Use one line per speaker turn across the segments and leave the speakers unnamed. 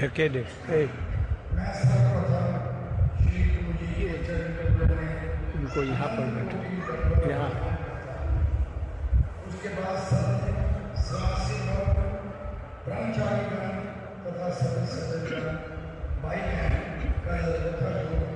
धके दे।
मैं सर्वप्रथम श्री गुरु जी के चरण कमलों में
उनको यहाँ पर बैठो, यहाँ।
उसके बाद सब सदाशिव ब्रह्मचारीगण तथा सभी सज्जनगण भाई बहन का यथा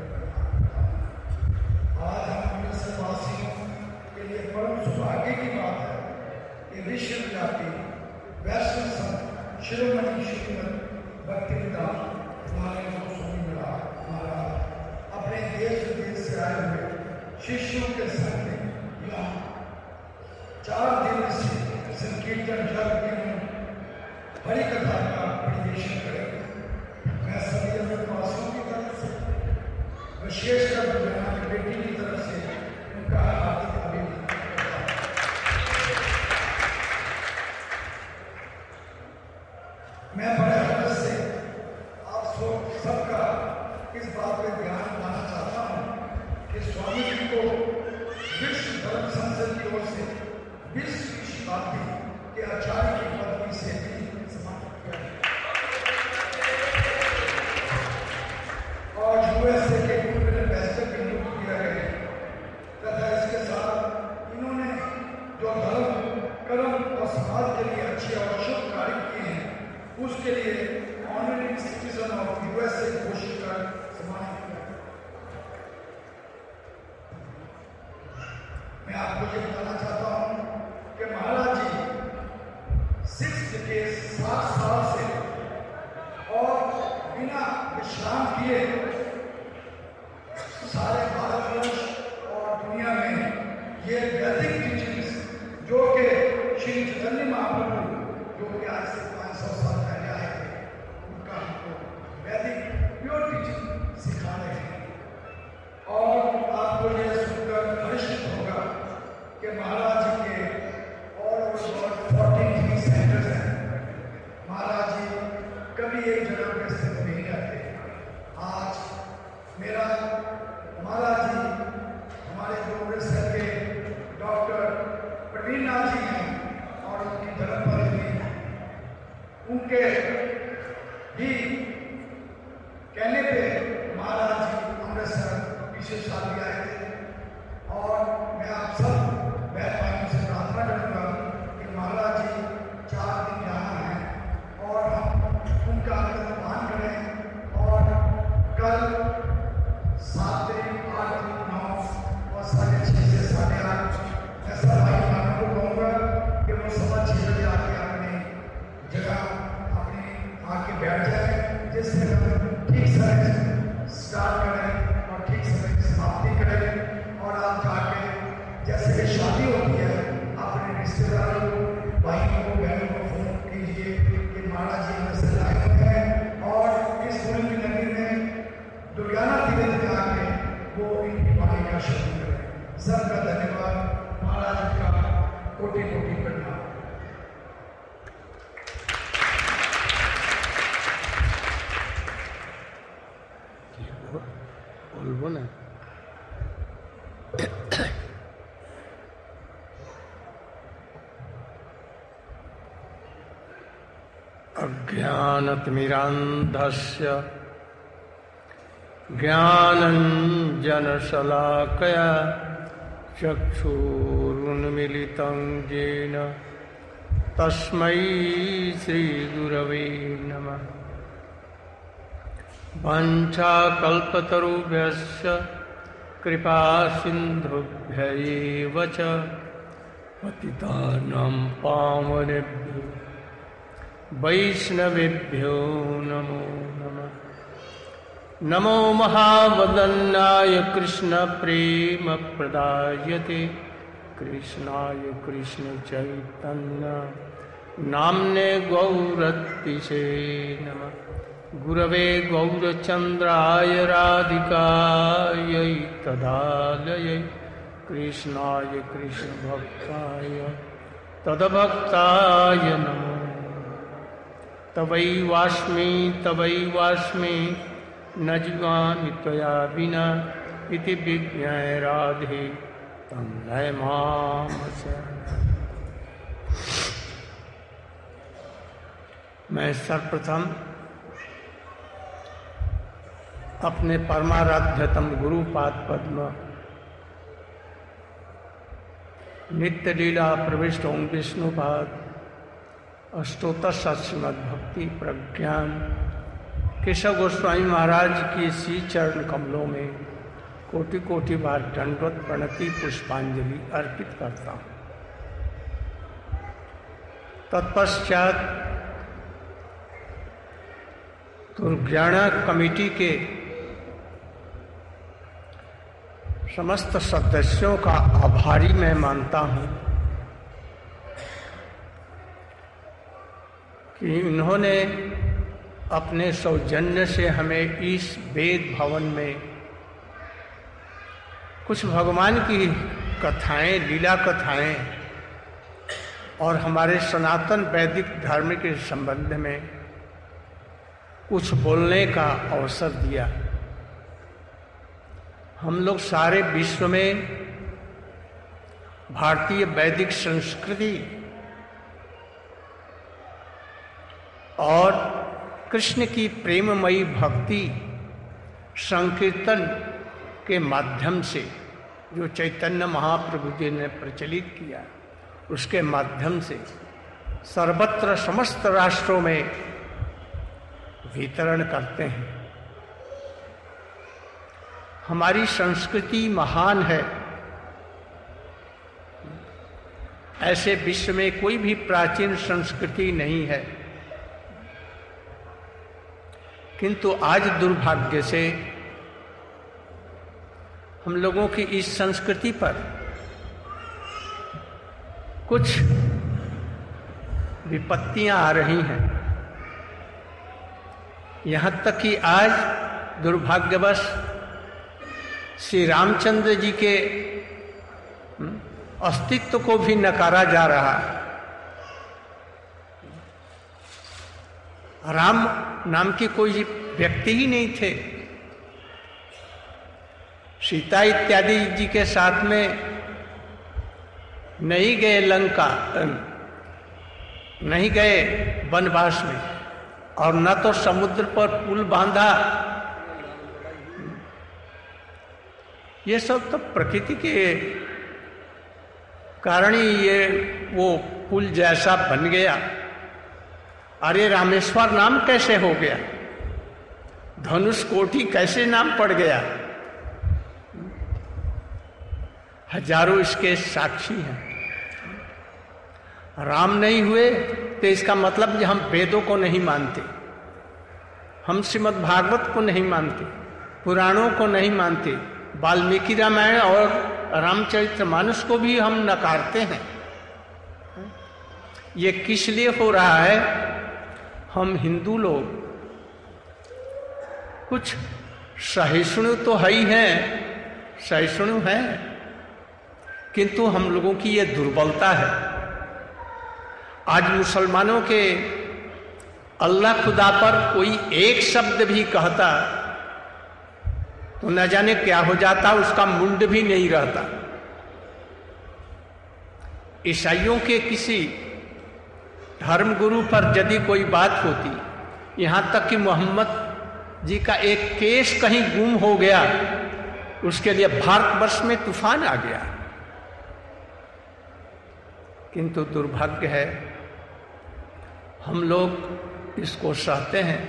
आज हम अमृतसर वासियों के लिए परम सौभाग्य की बात है कि विश्वव्यापी वैष्णव संत शिरोमणि श्रीमद भक्तिवेदांत स्वामी महाराज अपने देश विदेश से आए हुए शिष्यों के संग में यहाँ 4 दिवसीय संकीर्तन यज्ञ हरि कथा का परिवेशन करेंगे। मैं सभी अमृतवासियों की तरफ से विशेषकर बुझाना की बेटी की तरफ से उनका हार्दिक अभिनंदन करता हूं। मैं बड़े हर्ष से आप सबका इस बात पर ध्यान दिलाना चाहता हूं कि स्वामी जी को विश्व धर्म संसद की ओर से 20वीं शताब्दी के आचार्य की पदवी से भी सम्मानित किया और यूएसए के पूर्व एम्बेसडर की नियुक्ति किया गया तथा इसके साथ इन्होंने जो धर्म कर्म और समाज के लिए अच्छे और शुभ कार्य किए हैं उसके लिए ऑनरेरी सिटीजन ऑफ यूएसए घोषित कर सम्मानित किया। मैं आपको ये बताना चाहता हूं कि महाराज जी 60 साल से और बिना विश्राम किए सारे भारतवर्ष और दुनिया में ये वैदिक टीचिंग्स जो कि श्री चैतन्य महाप्रभु जो कि आज से 500 साल पहले आए थे उनका हमको वैदिक प्योर टीचिंग सिखा रहे हैं। और आपको यह सुनकर हर्षित होगा कि महाराज जी के और 43 सेंटर्स हैं। महाराज जी कभी एक जगह पर स्थित नहीं रहते। आज मेरा महाराज जी हमारे जो अमृतसर के डॉक्टर प्रवीण नाथ जी हैं और उनकी धर्मपत्नी उनके भी कहने पे महाराज जी अमृतसर पिछले साल भी आए थे और मैं आप सब बहन भाइयों से प्रार्थना करूंगा कि महाराज जी 4 दिन यहाँ हैं और हम उनका आदर करें और कल 7 दिन 8 दिन 9 और 6:30 से 8:30 ऐसा भाई बहनों को कहूँगा कि वो 6:15 बजे आके अपनी जगह अपनी आके बैठ जाए जिससे हम ठीक समय स्टार्ट करें और ठीक समय की समाप्ति करें। और आप जाके जैसे कि शादी होती है अपने रिश्तेदारों को भाइयों को बहनों को फोन कीजिए कि महाराज जी हमें से आए हुए हैं और इस गुरु की नगरी में दुर्गाना तीर्थ में आके वो इनकी वाणी का श्रवण करें। सबका धन्यवाद। महाराज जी का कोटि कोटि प्रणाम।
बोलबो ना अज्ञानतिमिरान्धस्य ज्ञानञ्जनशलाकया चक्षुरुन्मीलितं येन तस्मै श्रीगुरवे नमः। वाञ्छाकल्पतरुभ्यश्च कृपासिन्धुभ्यैव च पतितानां पावनेभ्यो वैष्णवेभ्यो नमो नमः। नमो महावदन्याय कृष्णप्रेमप्रदायते कृष्णाय कृष्णचैतन्य नाम्ने गौरतिसे नमः। गुरवे गौरचन्द्राय राधिकायै तदालयै कृष्णाय कृष्णभक्ताय तद्भक्ताय नमो। तवैवास्मि न जीवामि त्वया विना इति विज्ञाय राधे तं लय माम शरणं। मैं सर्वप्रथम अपने परमाराध्यतम गुरुपाद पद्म नित्य लीला प्रविष्ट ओम विष्णुपाद अष्टोत्तर श्रीमद् भक्ति प्रज्ञान केशव गोस्वामी महाराज की श्री चरण कमलों में कोटि कोटि बार दंडवत प्रणति पुष्पांजलि अर्पित करता हूँ। तत्पश्चात दुर्ज्ञाना कमेटी के समस्त सदस्यों का आभारी मैं मानता हूँ कि इन्होंने अपने सौजन्य से हमें इस वेद भवन में कुछ भगवान की कथाएं, लीला कथाएं और हमारे सनातन वैदिक धर्म के संबंध में कुछ बोलने का अवसर दिया। हम लोग सारे विश्व में भारतीय वैदिक संस्कृति और कृष्ण की प्रेममयी भक्ति संकीर्तन के माध्यम से जो चैतन्य महाप्रभु जी ने प्रचलित किया, उसके माध्यम से सर्वत्र समस्त राष्ट्रों में वितरण करते हैं। हमारी संस्कृति महान है। ऐसे विश्व में कोई भी प्राचीन संस्कृति नहीं है, किंतु आज दुर्भाग्य से हम लोगों की इस संस्कृति पर कुछ विपत्तियां आ रही हैं। यहां तक कि आज दुर्भाग्यवश श्री रामचंद्र जी के अस्तित्व को भी नकारा जा रहा है। राम नाम के कोई व्यक्ति ही नहीं थे। सीता इत्यादि जी के साथ में नहीं गए लंका, नहीं गए वनवास में, और न तो समुद्र पर पुल बांधा। ये सब तो प्रकृति के कारण ही ये वो पुल जैसा बन गया। अरे रामेश्वर नाम कैसे हो गया? धनुष कोटि कैसे नाम पड़ गया? हजारों इसके साक्षी हैं। राम नहीं हुए तो इसका मतलब कि हम वेदों को नहीं मानते, हम श्रीमद् भागवत को नहीं मानते, पुराणों को नहीं मानते, वाल्मीकि रामायण और रामचरितमानस को भी हम नकारते हैं। ये किस लिए हो रहा है? हम हिंदू लोग कुछ सहिष्णु तो है ही हैं, सहिष्णु हैं, किंतु हम लोगों की ये दुर्बलता है। आज मुसलमानों के अल्लाह खुदा पर कोई एक शब्द भी कहता तो न जाने क्या हो जाता, उसका मुंड भी नहीं रहता। ईसाइयों के किसी धर्मगुरु पर यदि कोई बात होती, यहां तक कि मोहम्मद जी का एक केस कहीं गुम हो गया, उसके लिए भारतवर्ष में तूफान आ गया। किंतु दुर्भाग्य है, हम लोग इसको सहते हैं।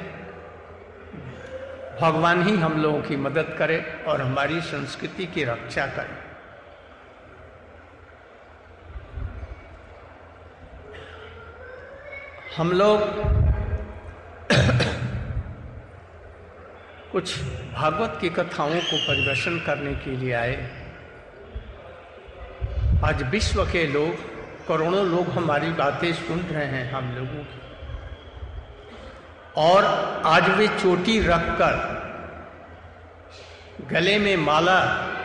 भगवान ही हम लोगों की मदद करे और हमारी संस्कृति की रक्षा करे। हम लोग कुछ भागवत की कथाओं को परिवेशन करने के लिए आए। आज विश्व के लोग, करोड़ों लोग हमारी बातें सुन रहे हैं हम लोगों की, और आज वे चोटी रखकर, गले में माला,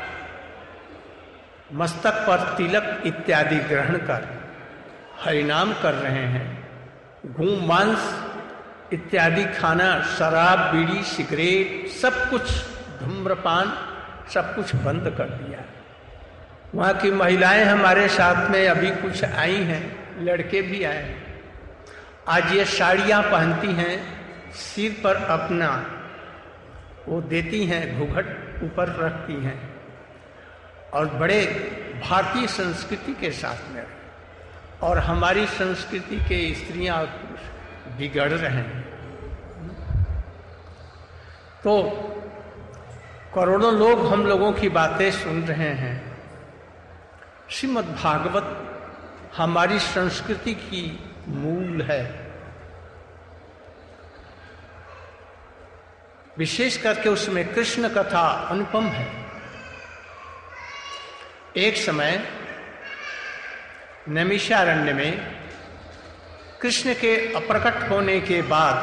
मस्तक पर तिलक इत्यादि ग्रहण कर हरिनाम कर रहे हैं। घूम मांस इत्यादि खाना, शराब, बीड़ी, सिगरेट, सब कुछ, धूम्रपान, सब कुछ बंद कर दिया। वहाँ की महिलाएं हमारे साथ में अभी कुछ आई हैं, लड़के भी आए हैं। आज ये साड़ियाँ पहनती हैं, सिर पर अपना वो देती हैं, घूंघट ऊपर रखती हैं और बड़े भारतीय संस्कृति के साथ में। और हमारी संस्कृति के स्त्रियां और पुरुष बिगड़ रहे हैं। तो करोड़ों लोग हम लोगों की बातें सुन रहे हैं। श्रीमद् भागवत हमारी संस्कृति की मूल है। विशेष करके उसमें कृष्ण कथा अनुपम है। एक समय नैमिषारण्य में कृष्ण के अप्रकट होने के बाद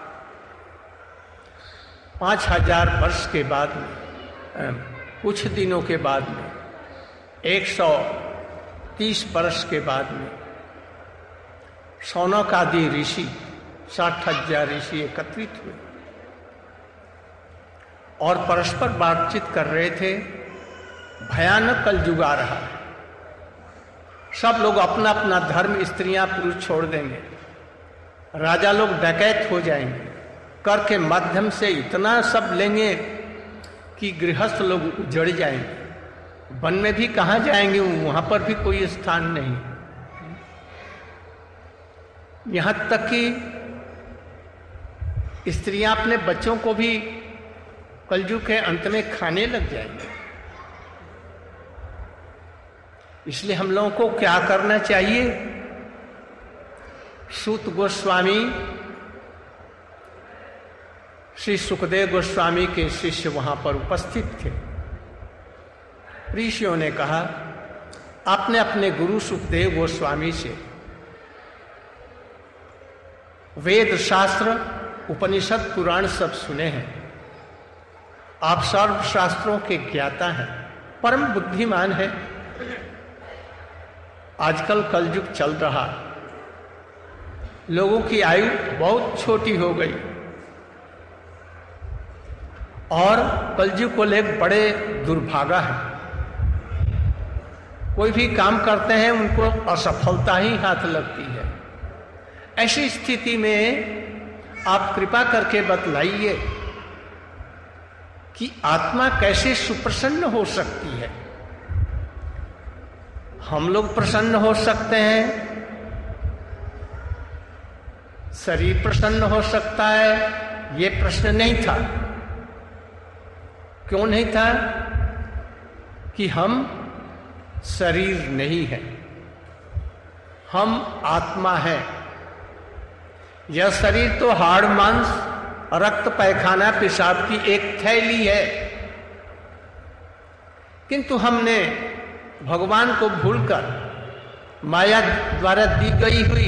5000 वर्ष के बाद में, कुछ दिनों के बाद में, 130 वर्ष के बाद में शौनक आदि ऋषि 60,000 ऋषि एकत्रित हुए और परस्पर बातचीत कर रहे थे। भयानक कलयुग आ रहा है। सब लोग अपना अपना धर्म, स्त्रियां पुरुष छोड़ देंगे। राजा लोग डकैत हो जाएंगे। कर के माध्यम से इतना सब लेंगे कि गृहस्थ लोग उजड़ जाएंगे। वन में भी कहाँ जाएंगे, वहां पर भी कोई स्थान नहीं। यहां तक कि स्त्रियां अपने बच्चों को भी कलयुग के अंत में खाने लग जाएंगे। इसलिए हम लोगों को क्या करना चाहिए? सूत गोस्वामी श्री सुखदेव गोस्वामी के शिष्य वहां पर उपस्थित थे। ऋषियों ने कहा, आपने अपने गुरु सुखदेव गोस्वामी से वेद शास्त्र, उपनिषद, पुराण सब सुने हैं। आप सर्व शास्त्रों के ज्ञाता हैं, परम बुद्धिमान है। आजकल कलयुग चल रहा, लोगों की आयु बहुत छोटी हो गई और कलयुग को लेकर बड़े दुर्भागा है। कोई भी काम करते हैं उनको असफलता ही हाथ लगती है। ऐसी स्थिति में आप कृपा करके बतलाइए कि आत्मा कैसे सुप्रसन्न हो सकती है। हम लोग प्रसन्न हो सकते हैं, शरीर प्रसन्न हो सकता है, ये प्रश्न नहीं था। क्यों नहीं था? कि हम शरीर नहीं है, हम आत्मा है। यह शरीर तो हाड़ मांस, रक्त, पैखाना, पेशाब की एक थैली है। किंतु हमने भगवान को भूलकर माया द्वारा दी गई हुई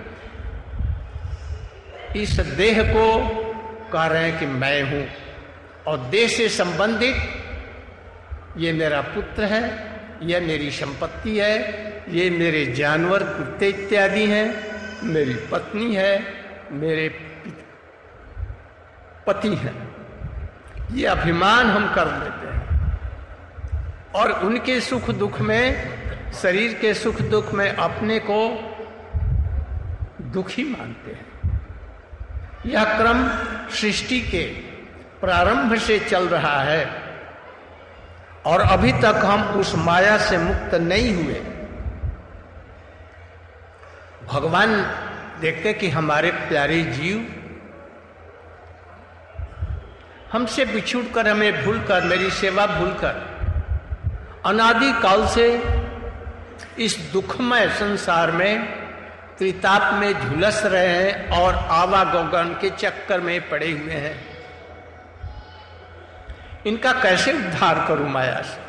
इस देह को कह रहे हैं कि मैं हूं, और देह से संबंधित ये मेरा पुत्र है, यह मेरी संपत्ति है, ये मेरे जानवर कुत्ते इत्यादि हैं, मेरी पत्नी है, मेरे पति हैं। ये अभिमान हम कर लेते हैं और उनके सुख दुख में, शरीर के सुख दुख में अपने को दुखी मानते हैं। यह क्रम सृष्टि के प्रारंभ से चल रहा है और अभी तक हम उस माया से मुक्त नहीं हुए। भगवान देखते कि हमारे प्यारे जीव हमसे बिछुड़कर, हमें भूलकर, मेरी सेवा भूलकर अनादि काल से इस दुखमय संसार में त्रिताप में झुलस रहे हैं और आवागमन के चक्कर में पड़े हुए हैं। इनका कैसे उद्धार करूं माया से?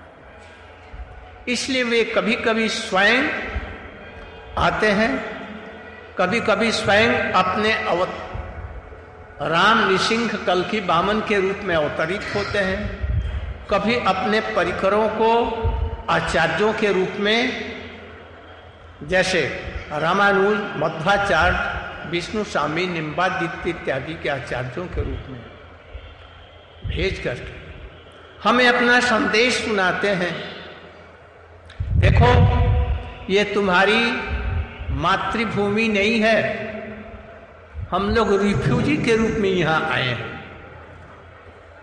इसलिए वे कभी कभी स्वयं आते हैं, कभी कभी स्वयं अपने राम, नृसिंह, कल्कि, वामन के रूप में अवतरित होते हैं। कभी अपने परिकरों को आचार्यों के रूप में, जैसे रामानुज, मध्वाचार्य, विष्णु स्वामी, निम्बादित्य इत्यादि के आचार्यों के रूप में भेज करके हमें अपना संदेश सुनाते हैं। देखो, ये तुम्हारी मातृभूमि नहीं है, हम लोग रिफ्यूजी के रूप में यहां आए हैं।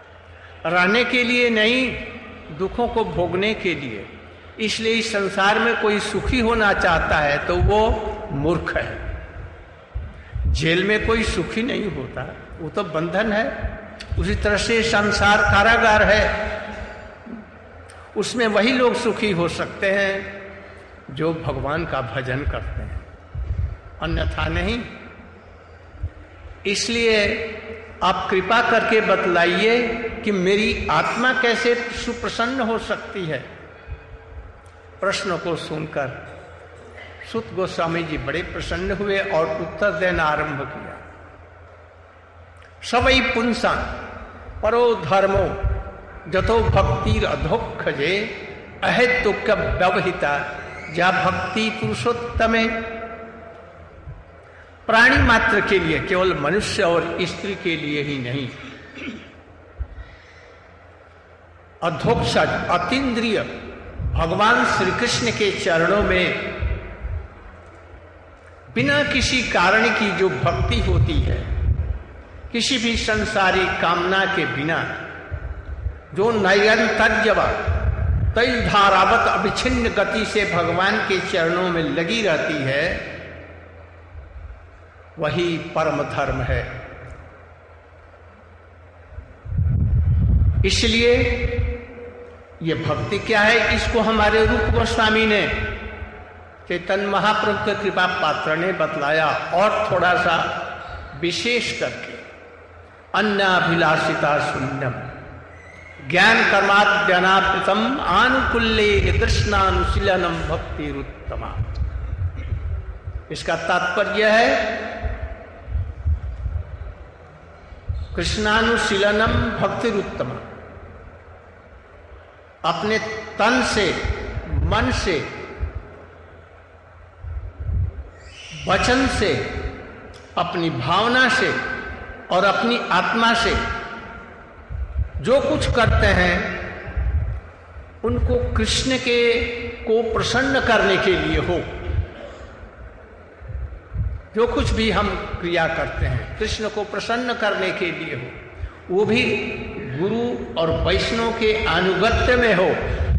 रहने के लिए नहीं, दुखों को भोगने के लिए। इसलिए इस संसार में कोई सुखी होना चाहता है तो वो मूर्ख है। जेल में कोई सुखी नहीं होता, वो तो बंधन है। उसी तरह से संसार कारागार है, उसमें वही लोग सुखी हो सकते हैं जो भगवान का भजन करते हैं, अन्यथा नहीं। इसलिए आप कृपा करके बतलाइए कि मेरी आत्मा कैसे सुप्रसन्न हो सकती है। प्रश्न को सुनकर सुत गोस्वामी जी बड़े प्रसन्न हुए और उत्तर देना आरंभ किया। सवै पुंसा परो धर्मो जतो भक्ति अधोक्षजे अहेतुक व्यवहिता जा भक्ति पुरुषोत्तमे। प्राणी मात्र के लिए, केवल मनुष्य और स्त्री के लिए ही नहीं, अधोक्षज अतीन्द्रिय भगवान श्री कृष्ण के चरणों में बिना किसी कारण की जो भक्ति होती है, किसी भी संसारी कामना के बिना, जो नैरंतर्यव तैल धारावत अविच्छिन्न गति से भगवान के चरणों में लगी रहती है, वही परम धर्म है। इसलिए ये भक्ति क्या है, इसको हमारे रूप गोस्वामी ने, चैतन्य महाप्रभु के कृपा पात्र ने बतलाया और थोड़ा सा विशेष करके। अन्नाभिलाषिता शून्यम ज्ञान कर्माद्यनापृतम आनुकूल्ये कृष्णानुशीलनम भक्तिरुत्तमा। इसका तात्पर्य है कृष्णानुशीलनम भक्तिरुत्तमा। अपने तन से, मन से, वचन से, अपनी भावना से और अपनी आत्मा से जो कुछ करते हैं उनको कृष्ण के को प्रसन्न करने के लिए हो। जो कुछ भी हम क्रिया करते हैं कृष्ण को प्रसन्न करने के लिए हो, वो भी गुरु और वैष्णव के अनुगत्य में हो।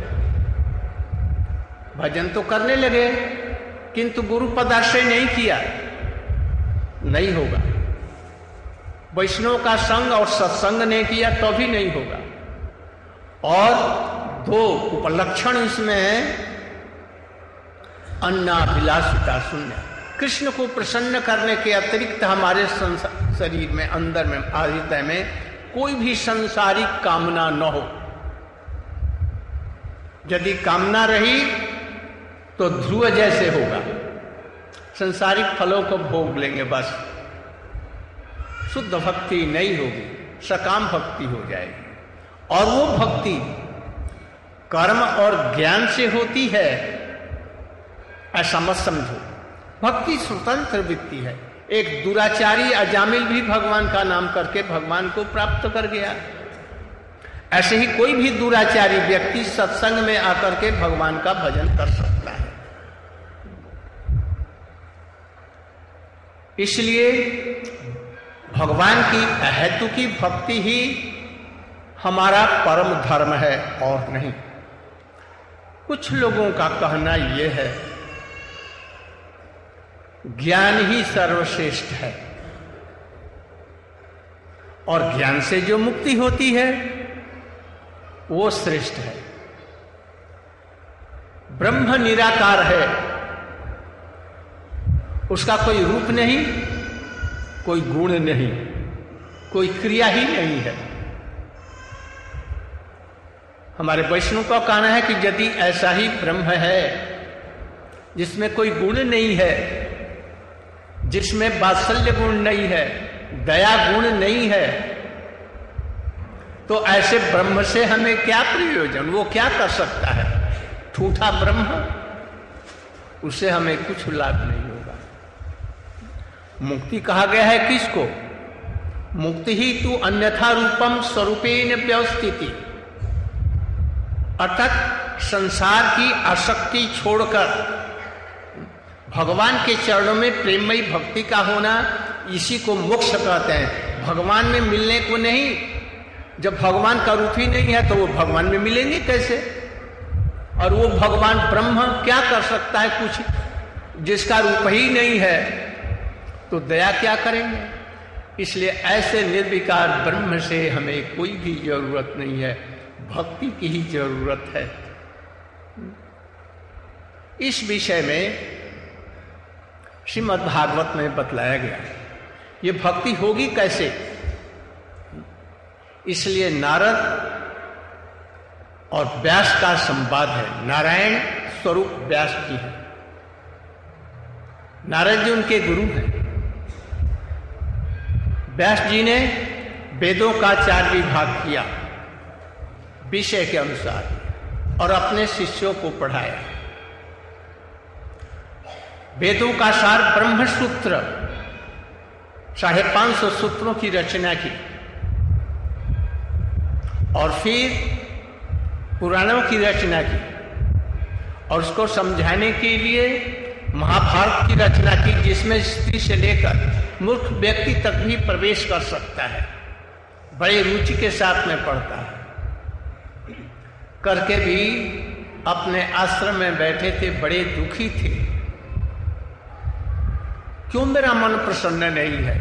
भजन तो करने लगे किंतु गुरु पदाश्रय नहीं किया, नहीं होगा। वैष्णव का संग और सत्संग नहीं किया तो भी नहीं होगा। और दो उपलक्षण इसमें है, अन्नाभिलाषिता शून्य। कृष्ण को प्रसन्न करने के अतिरिक्त हमारे शरीर में, अंदर में, हृदय में कोई भी संसारिक कामना न हो। यदि कामना रही तो ध्रुव जैसे होगा, संसारिक फलों को भोग लेंगे बस, शुद्ध भक्ति नहीं होगी, सकाम भक्ति हो जाएगी। और वो भक्ति कर्म और ज्ञान से होती है ऐसा मत समझो। भक्ति स्वतंत्र वृत्ति है। एक दुराचारी अजामिल भी भगवान का नाम करके भगवान को प्राप्त कर गया। ऐसे ही कोई भी दुराचारी व्यक्ति सत्संग में आकर के भगवान का भजन कर सकता है। इसलिए भगवान की अहेतु की भक्ति ही हमारा परम धर्म है और नहीं। कुछ लोगों का कहना यह है ज्ञान ही सर्वश्रेष्ठ है और ज्ञान से जो मुक्ति होती है वो श्रेष्ठ है। ब्रह्म निराकार है, उसका कोई रूप नहीं, कोई गुण नहीं, कोई क्रिया ही नहीं है। हमारे वैष्णव का कहना है कि यदि ऐसा ही ब्रह्म है जिसमें कोई गुण नहीं है, जिसमें वात्सल्य गुण नहीं है, दया गुण नहीं है, तो ऐसे ब्रह्म से हमें क्या प्रयोजन? वो क्या कर सकता है? ठूठा ब्रह्म, उससे हमें कुछ लाभ नहीं होगा। मुक्ति कहा गया है किसको? मुक्ति ही तू अन्यथा रूपम स्वरूपेण व्यवस्थिति, अर्थात संसार की आसक्ति छोड़कर भगवान के चरणों में प्रेममयी भक्ति का होना, इसी को मोक्ष कहते हैं। भगवान में मिलने को नहीं, जब भगवान का रूप ही नहीं है तो वो भगवान में मिलेंगे कैसे? और वो भगवान ब्रह्म क्या कर सकता है? कुछ जिसका रूप ही नहीं है तो दया क्या करेंगे? इसलिए ऐसे निर्विकार ब्रह्म से हमें कोई भी जरूरत नहीं है, भक्ति की ही जरूरत है। इस विषय में श्रीमद् भागवत में बतलाया गया। ये भक्ति होगी कैसे? इसलिए नारद और व्यास का संवाद है। नारायण स्वरूप व्यास जी हैं, नारद जी उनके गुरु हैं। व्यास जी ने वेदों का 4 विभाग किया विषय के अनुसार और अपने शिष्यों को पढ़ाया। वेदों का सार ब्रह्मसूत्र 550 सूत्रों की रचना की और फिर पुराणों की रचना की और उसको समझाने के लिए महाभारत की रचना की, जिसमें स्त्री से लेकर मूर्ख व्यक्ति तक भी प्रवेश कर सकता है, बड़े रुचि के साथ में पढ़ता है। करके भी अपने आश्रम में बैठे थे, बड़े दुखी थे, क्यों मेरा मन प्रसन्न नहीं है?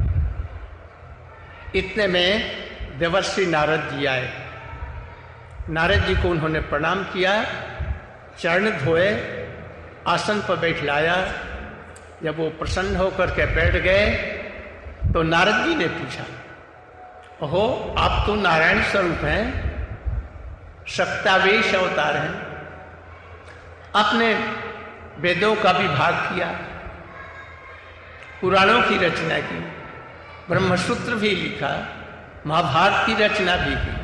इतने में देवर्षि नारद जी आए। नारद जी को उन्होंने प्रणाम किया, चरण धोए, आसन पर बैठलाया। जब वो प्रसन्न होकर के बैठ गए तो नारद जी ने पूछा, ओहो, आप तो नारायण स्वरूप हैं, शक्तावेश अवतार हैं, आपने वेदों का विभाग किया, पुराणों की रचना की, ब्रह्मसूत्र भी लिखा, महाभारत की रचना भी की,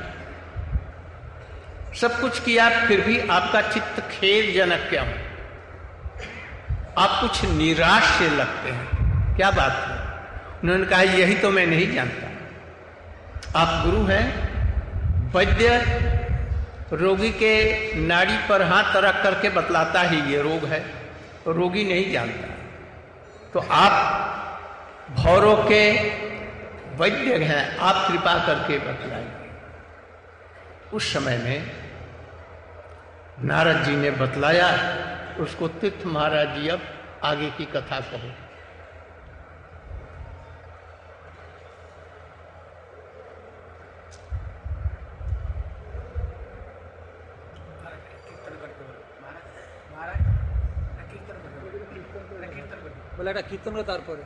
सब कुछ किया, फिर भी आपका चित्त खेदजनक क्यों? आप कुछ निराश से लगते हैं, क्या बात है? उन्होंने कहा, यही तो मैं नहीं जानता। आप गुरु हैं, वैद्य रोगी के नाड़ी पर हाथ रख करके बतलाता ही ये रोग है, तो रोगी नहीं जानता। तो आप भौरों के वैद्य हैं, आप कृपा करके बतलाइए। उस समय में नारद जी ने बतलाया, उसको तीर्थ महाराज जी अब आगे की कथा कहो।
बोला कीर्तन का तारपर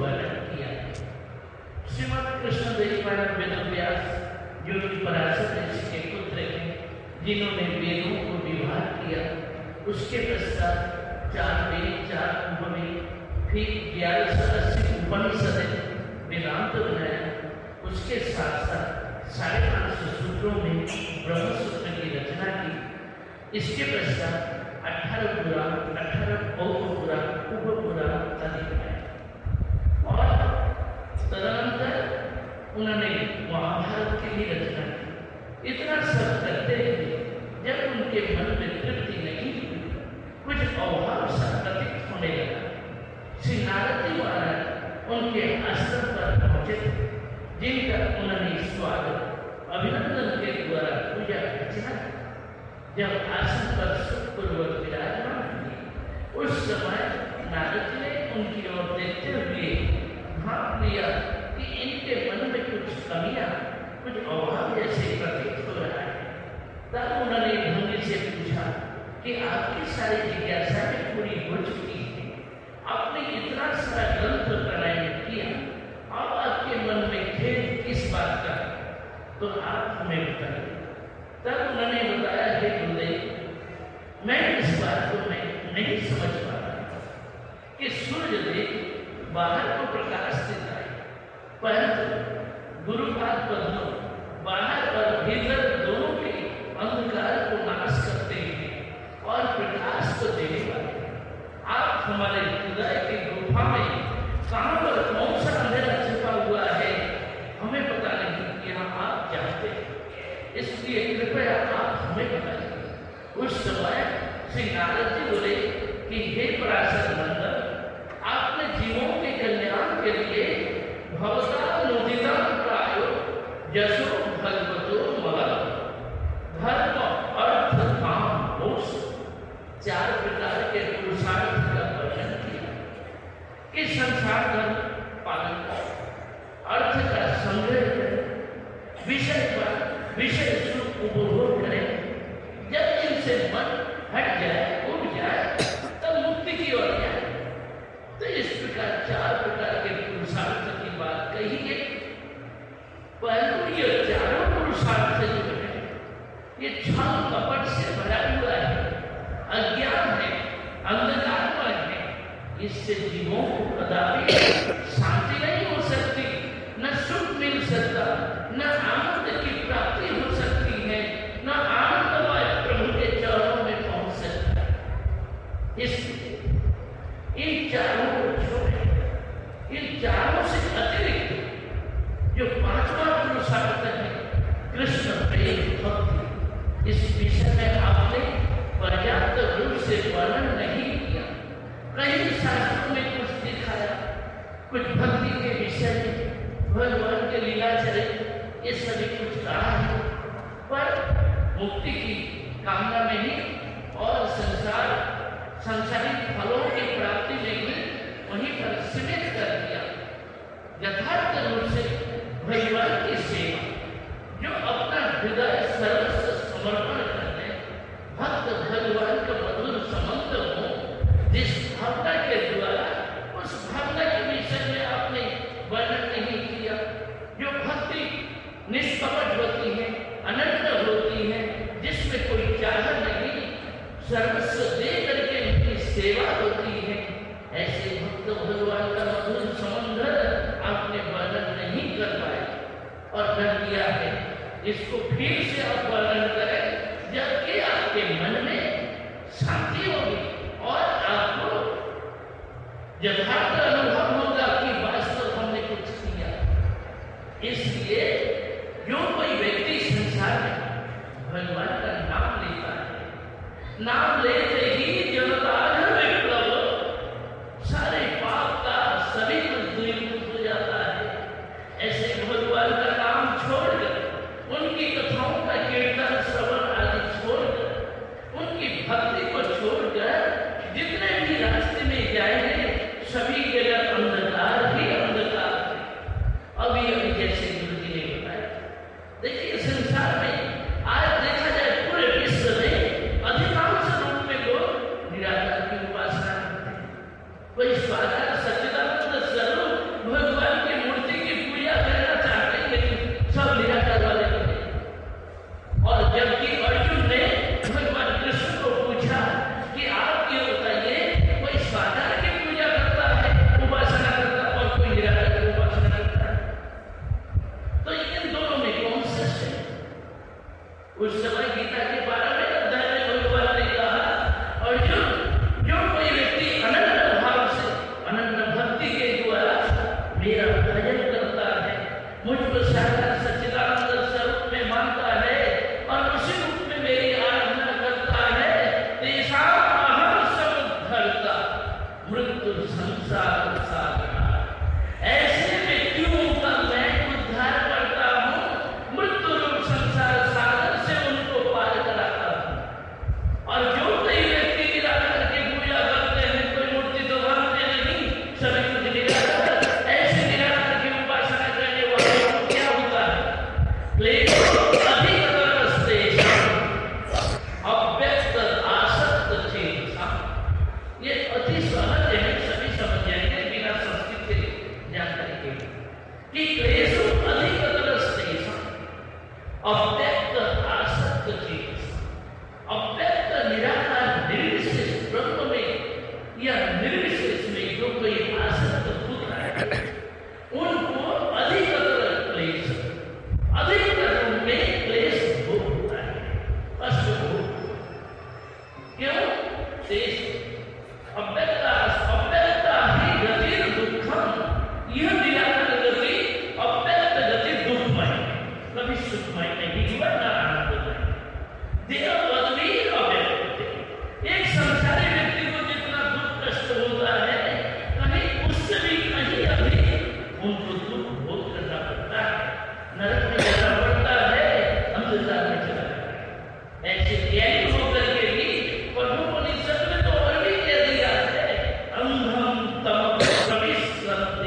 श्रीमद कृष्ण देव महाराज वेद व्यास जो कि पराशर जिन्होंने वेदों को विभाग किया, उसके पश्चात 4 वेद, 4 उपवेद, फिर 1180 उपनिषद वेदांत बनाया। उसके साथ साथ 550 सूत्रों में ब्रह्म सूत्र की रचना की। इसके पश्चात 18 पुराण, 18 उपपुराण, उपपुराण आदि बनाए और तदनंतर उन्होंने महाभारत की भी रचना की। इतना सब करते हुए जब उनके मन में तृप्ति नहीं हुई, कुछ अभाव सा प्रतीत होने लगा। श्री नारद जी महाराज उनके आश्रम पर पहुंचे, जिनका उन्होंने स्वागत अभिनंदन के द्वारा पूजा अर्चना। जब आसन पर सुखपूर्वक विराजमान हुए, उस समय नारद जी ने उनकी ओर देखते हुए भाप लिया कि इनके मन में कुछ कमियां, कुछ अभाव जैसे प्रतीत हो रहा है। तब उन्होंने भंगी से पूछा कि आपकी सारी जिज्ञासाएं पूरी हो चुकी है, आपने इतना सारा ग्रंथ प्राणायाम किया, अब आपके मन में खेद किस बात का, तो आप हमें बताइए। तब उन्होंने बताया कि गुरुदेव, मैं इस बात को मैं नहीं समझ पा रहा कि सूर्य देव बाहर को प्रकाश देता है, परंतु गुरुपाद पद्म बाहर और भीतर दोनों के अंधकार को नाश करते हैं और प्रकाश को देने वाले। आप हमारे हृदय की गुफा में कहां पर कौन सा अंधेरा छिपा हुआ है, हमें पता नहीं, यहाँ आप जानते हैं, इसलिए कृपया आप हमें बताइए। उस समय श्री नारद जी बोले कि हे पराशर नंदन, आपने जीवों के कल्याण के लिए भवतानुदितं प्रायो यशो भगवतो मल धर्म अर्थ काम मोक्ष 4 प्रकार के पुरुषार्थ का वर्णन किया कि संसार धर्म पालन कर, अर्थ का संग्रह करें, विषय सुख उपभोग करें। जब इनसे मन हट जाए, उठ जाए, तब मुक्ति की ओर जाए। तो इस प्रकार 4 प्रकार के पुरुषार्थ की बात कही है। परंतु ये चारों पुरुषार्थ जो है, ये छल कपट से भरा हुआ है, अज्ञान है, अंधकारमय है। इससे जीवों को कदापि शांति नहीं हो सकती, न सुख मिल सकता, न आनंद की प्राप्ति हो सकती है, न आनंदमय प्रभु के चरणों में पहुंच सकता है। इसलिए इन चारों को छोड़े, इन चारों से अतिरिक्त जो 5वां पुरुषार्थ है, कृष्ण प्रेम भक्ति, इस विषय में आपने पर्याप्त रूप से वर्णन नहीं किया। कई शास्त्रों में कुछ दिखाया, कुछ भक्ति के विषय में, भगवान के लीला चरित्र, ये सभी कुछ कहा है, पर मुक्ति की कामना में ही और संसारिक फलों की प्राप्ति में ही वहीं पर सीमित कर दिया। यथार्थ रूप से भगवान की सेवा, जो अपना हृदय सर्वस्व समर्पण करने, भक्त भगवान का मधुर संबंध हो, जिस भावना के द्वारा उस भावना के विषय में आपने वर्णन नहीं किया, जो भक्ति निष्कपट होती है, अनंत होती है, जिसमें कोई चाह नहीं, सर्वस्व दे करके उनकी सेवा होती है, ऐसे भक्त भगवान का मधुर संबंध आपने वर्णन नहीं कर पाए और कर दिया है। इसको फिर से आप वर्णन करें, जबकि आपके मन में शांति होगी और आपको यथार्थ अनुभव होगा कि वास्तव हमने कुछ किया। इसलिए जो कोई व्यक्ति संसार में भगवान का नाम लेता है, नाम लेते ही जनता विप्लव, सारे पाप का सभी कुछ दूरीभूत हो जाता है। ऐसे भगवान का नाम छोड़कर, उनकी कथाओं का कीर्तन श्रवण आदि छोड़कर, उनकी भक्ति को छोड़कर जितने भी रास्ते में जाएंगे, सभी जगह अंधकार ही अंधकार है। अभी जैसे गुरु जी ने बताया, देखिए संसार में आज देखा जाए पूरे विश्व में अधिकांश रूप में उस समय गीता के 12वें अध्याय में भगवान ने कहा, और जो कोई व्यक्ति अनन्य भाव से, अनन्य भक्ति के द्वारा मेरा भजन करता है, मुझको साकार सच्चिदानंद स्वरूप में मानता है और उसी रूप में मेरी आराधना करता है, तेषाम् अहं समुद्धर्ता मृत्यु संसार सागरा। ऐसे व्यक्तियों का मैं उद्धार करता हूँ, मृत्यु रूप संसार सागर से उनको पार कराता हूँ। और जो कई व्यक्ति निराकार की पूजा करते हैं, कोई मूर्ति तो मानते नहीं, सभी कुछ निराकार, ऐसे निराकार की उपासना करने वालों को क्या होता है? क्लेश अधिकतरस्ते अव्यक्त आसक्त चेतसा। ये अति सहज है, सभी समझ जाएंगे बिना संस्कृत के जानकारी के, कि क्लेश अधिकतरस्ते अव्यक्त आसक्त चेतसा। अव्यक्त निराकार निर्विशेष ब्रह्म में या निर्विशेष में जो कोई आसक्त होता है, उनको अधिकतर क्लेश, अधिकतर उनमें क्लेश भोग होता है, कष्ट भोग। क्यों? शेष अव्यक्ता ही गति दुखम। यह निराकार गति, अव्यक्त गति दुखमय, कभी सुखमय नहीं हुआ ना आनंदमय। देह पदवी अव्यक्त। एक संसारी व्यक्ति को जितना दुख कष्ट होता है, कहीं उससे भी कहीं अधिक उनको दुख भोग करना पड़ता है, नरक में जाना पड़ता है, अंधकार में चला जाता है। ऐसे ज्ञानी होकर के भी पद्मोपनिषद में तो और भी कह दिया है, अंधम तम प्रविशन्ति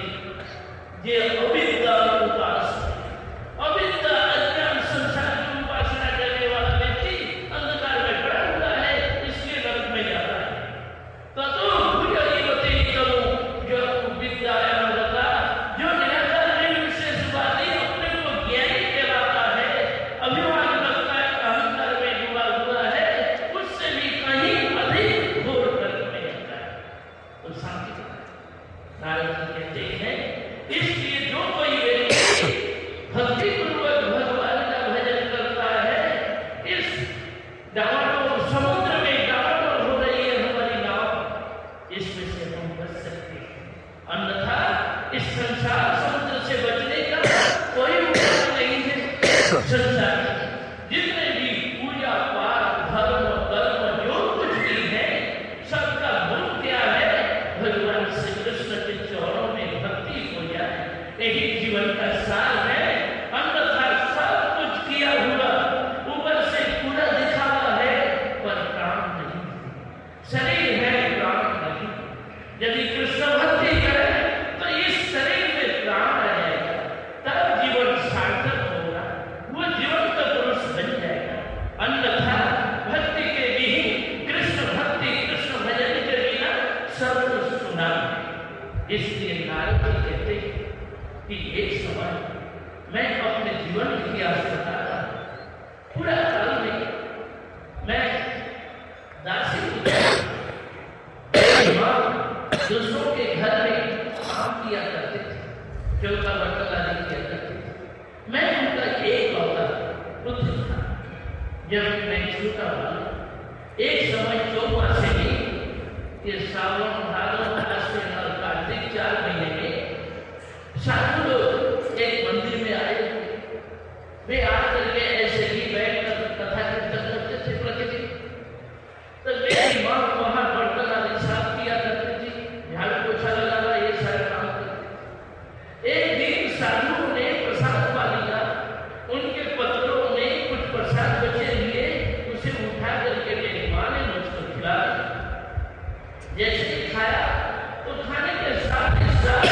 ये अविद्या उपासना। अविद्या अज्ञान संसार की उपासना करने वाला व्यक्ति अंधकार में पड़ा हुआ है, इसलिए नरक में जाता है। ततो भूयति तमो जो विद्यायां रता, जो निराकार निर्विशेषवादी अपने को ज्ञानी कहलाता है, अभिमान रखता है, अहंकार में डूबा हुआ है, उससे भी कहीं अधिक घोर नरक में जाता है। तो शांति नारद जी कहते हैं, इसलिए जो कोई व्यक्ति भक्ति पूर्वक भगवान का भजन करता है, इस डावाडोल समुद्र में डावाडोल हो रही है हमारी नाव, इसमें से हम बच सकते हैं। अन्यथा इस संसार समुद्र से बचने का कोई उपाय नहीं है। संसार जितने भी पूजा पाठ धर्म कर्म जो कुछ भी है, सबका मूल क्या है? भगवान श्री कृष्ण के चरणों में भक्ति हो जाए, यही जीवन का सार है। अन्यथा सब कुछ किया हुआ, ऊपर से पूरा दिखावा है, पर प्राण नहीं, शरीर है प्राण नहीं। यदि कृष्ण भक्ति करें तो इस शरीर में प्राण आ जाएगा, तब जीवन सार्थक होगा, वो जीवंत पुरुष बन जाएगा। अन्यथा भक्ति के भी कृष्ण भक्ति, कृष्ण भजन के बिना सब कुछ सुना। इसलिए नारद जी कहते हैं कि एक समय मैं अपने जीवन की इतिहास बताता, पूरा काल में मैं दासी दूसरों के घर में काम किया करते थे, चौका बर्तन आदि किया करते थे। मैं उनका एक पुत्र था। जब मैं छोटा हुआ, एक समय चौमासे में, ये सावन भादव आश्विन और कार्तिक 4 महीने में साधु लोग एक मंदिर में आए। वे आकर के ऐसे ही बैठकर कथा कीर्तन करते थे प्रतिदिन। तो मेरी माँ वहां बर्तन आदि साफ किया करती थी, झाड़ू पोछा लगाना, ये सारे काम करते। एक दिन साधुओं ने प्रसाद पा लिया, उनके पत्रों में कुछ प्रसाद बचे हुए, उसे उठा करके मेरी माँ ने मुझको खिलाया। जैसे ही खाया तो खाने के साथ ही साथ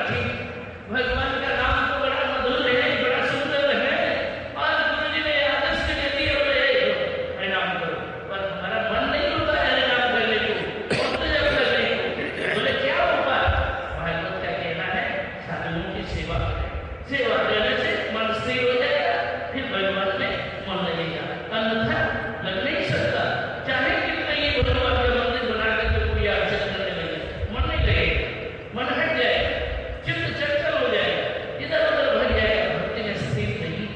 थी। भगवान का नाम तो बड़ा मधुर है, बड़ा सुंदर है, और गुरु जी ने आदेश के दिए बोले हरिनाम करो, पर हमारा मन नहीं होता है हरिनाम करने को, और तो जब करने को बोले क्या होगा? भागवत का कहना है साधुओं की सेवा करें, सेवा करने से मन स्थिर हो जाएगा, फिर भगवान में मन लगेगा, अन्यथा लग नहीं सकता। चाहे कितना ये भगवान का मंदिर बना करके पूजा अर्चना करने लगे, मन नहीं लगेगा, मन हट जाएगा, चित्त चंचल हो जाएगा, इधर उधर भग जाएगा, भक्ति में स्थिर नहीं।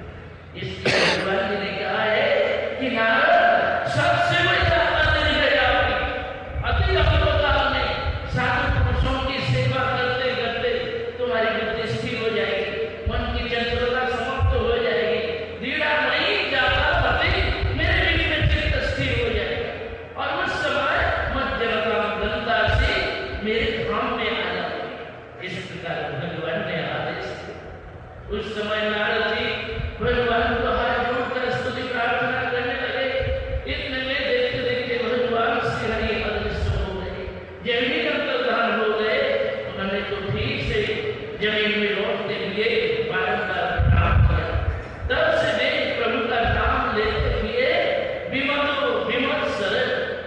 इसलिए भगवान जी ने कहा है कि नारद सबसे बड़ी आपत्ति है आपकी, अति अवतार में साधु पुरुषों की सेवा करते करते तुम्हारी बुद्धि स्थिर हो जाएगी, मन की चंचलता समाप्त हो जाएगी, दीड़ा नहीं जाता पति मेरे बीच में चित्त स्थिर हो जाएगा, और उस समय मध्यमता गंगा से मेरे धाम में आ जाओगे। इस प्रकार भगवान ने आदेश दिया। उस समय नारद जी भगवान को हाथ जोड़कर स्तुति प्रार्थना करने लगे। इतने में देखते देखते भगवान श्री हरि अदृश्य हो गए, जमीन अंतर्धान हो गए। उन्होंने तो ठीक से जमीन में लौटते हुए बारंबार प्रणाम किया। तब से वे प्रभु का नाम लेते हुए विमलो विमत्सर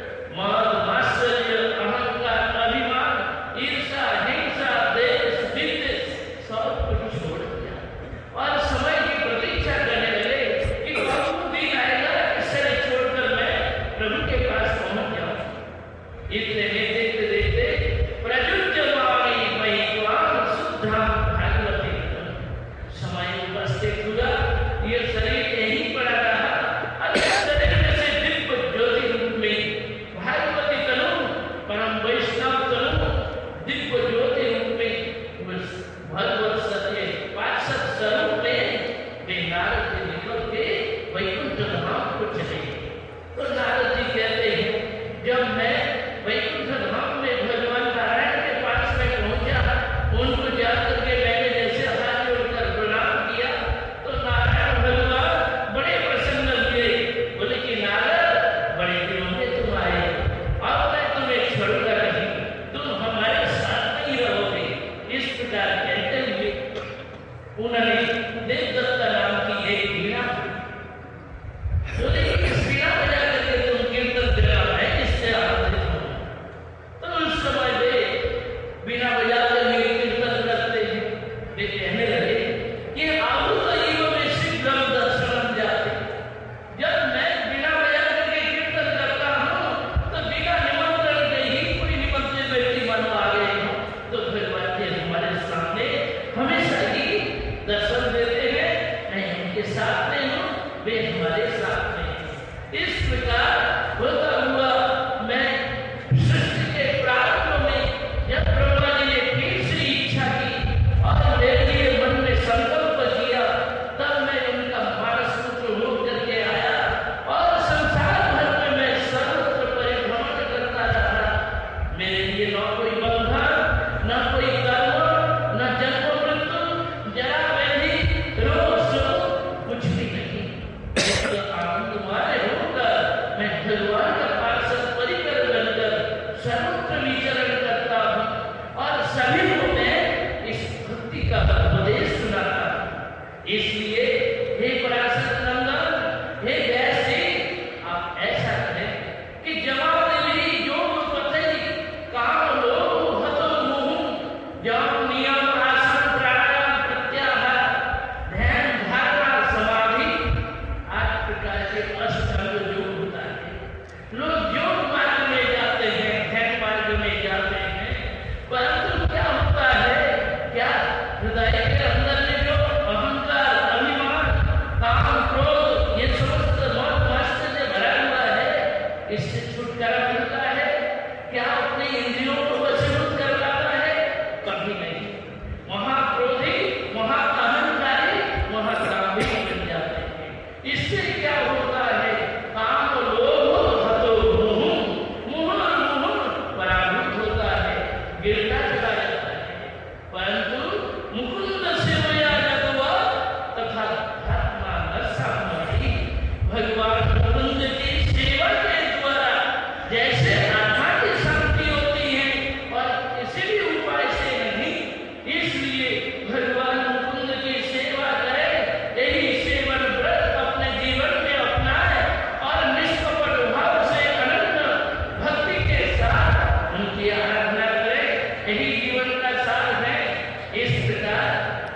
मद मात्सर्य अहंकार अभिमान ईर्षा हिंसा देश विद्वेष सब कुछ छोड़ दिया, और समय की प्रतीक्षा करने लगे कि कब दिन आएगा कि शरीर छोड़कर मैं प्रभु के पास पहुंच जाऊं। इतने में देखते देखते प्रजुज्यमानी महित्वां शुद्धां भागवती समय उपस्थित हुआ। ये शरीर यहीं पड़ा रहा, और इस शरीर में से दिव्य ज्योति रूप में भागवती तनु परम वैष्णव तनु दिव्य ज्योति रूप में उस भगवत सत्य पार्षद स्वरूप में वे नारद जी निकल के वैकुंठ धाम को चले। तो नारद जी कहते हैं जब मैं वैकुंठ धाम में भगवान नारायण के पास में पहुंचा, उनको जाकर के मैंने जैसे हाथ जोड़कर प्रणाम किया, तो नारायण भगवान बड़े प्रसन्न हुए, बोले कि नारद बड़े दिनों में तुम आए, अब मैं तुम्हें छोड़कर नहीं, तुम हमारे साथ नहीं रहोगे। इस प्रकार कहते हुए उन्होंने देवदत्ता नाम की एक वीणा, बोले इस वीणा बजा करके तुम कीर्तन करना है, इससे आनंदित हो। तो उस समय वे वीणा बजा करके कीर्तन करते हैं। वे कहने लगे कि आहुतैव में शीघ्रं दर्शनं जाते। जब मैं वीणा बजा करके कीर्तन करता हूँ तो बिना निमंत्रण के ही कोई निमंत्रित व्यक्ति मानो आ गए हो, तो भगवान जी हमारे सामने हमेशा ही दर्शन देते हैं, भगवान मुकुंद की सेवा करे, यही सेवन व्रत अपने जीवन में अपनाए और निष्कपट भाव से अनंत भक्ति के साथ उनकी आराधना करे, यही जीवन का सार है। इस प्रकार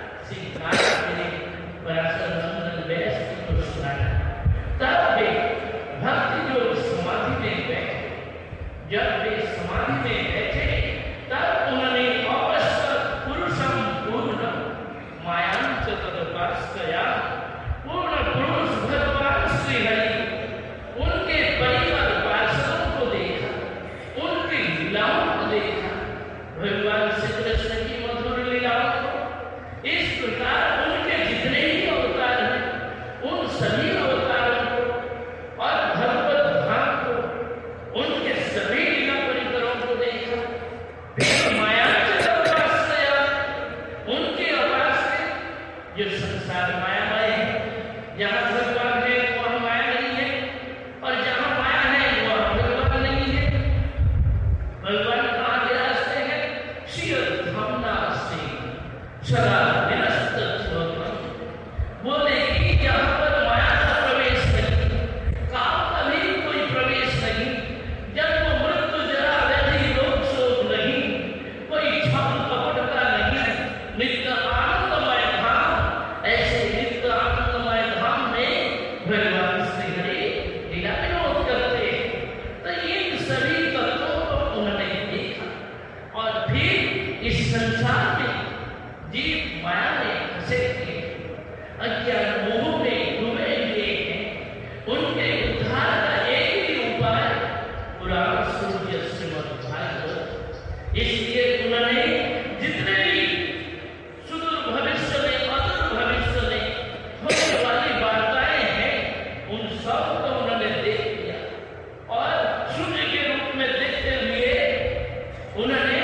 पराशर नंदन व्यास को सुनाया। तब वे भक्ति जो समाधि में बैठे, जब वे समाधि में बैठे तब उन्होंने अवश्य पुरुषम पूर्ण मायांच तदुपास्कया, पूर्ण पुरुष भगवान श्री हरि, उनके परिवार पार्षदों को देखा, उनकी लीलाओं को देखा, भगवान श्री कृष्ण की मधुर लीलाओं को। इस प्रकार उनके जितने ही अवतार हैं उन सभी अवतारों को और भगवत धाम को, उनके सभी लीला परिकरों को देखा। फिर मायांच तदुपास्कया, उनके उपास से जो संसार मायामय है, जहाँ भगवान है वहाँ माया नहीं है, और जहाँ माया है वहाँ भगवान नहीं है। भगवान कहाँ विराजते हैं? श्री धामनास्ति सदा निरस्त स्वतम। बोले कि जहाँ पर माया का प्रवेश नहीं, काल का भी कोई प्रवेश नहीं, जन्म मृत्यु जरा व्याधि रोग शोक नहीं, कोई छल कपट का नहीं, नित्य आनंदमय धाम। ऐसे नित्य आनंदमय धाम में भगवान श्री हरि लीला विनोद करते हैं। तो इन सभी तत्वों को उन्होंने देखा और फिर इस संसार में जीव माया में फंसे थे, अज्ञान मोह में डूबे हुए हैं। उनके उद्धार का एक ही उपाय पुराण सूर्य श्रीमद् भागवत। इसलिए उन्होंने जितने भी सुदूर भविष्य में अदूर भविष्य में होने वाली वार्ताएं हैं उन सब को उन्होंने देख लिया और सूर्य के रूप में देखते हुए उन्होंने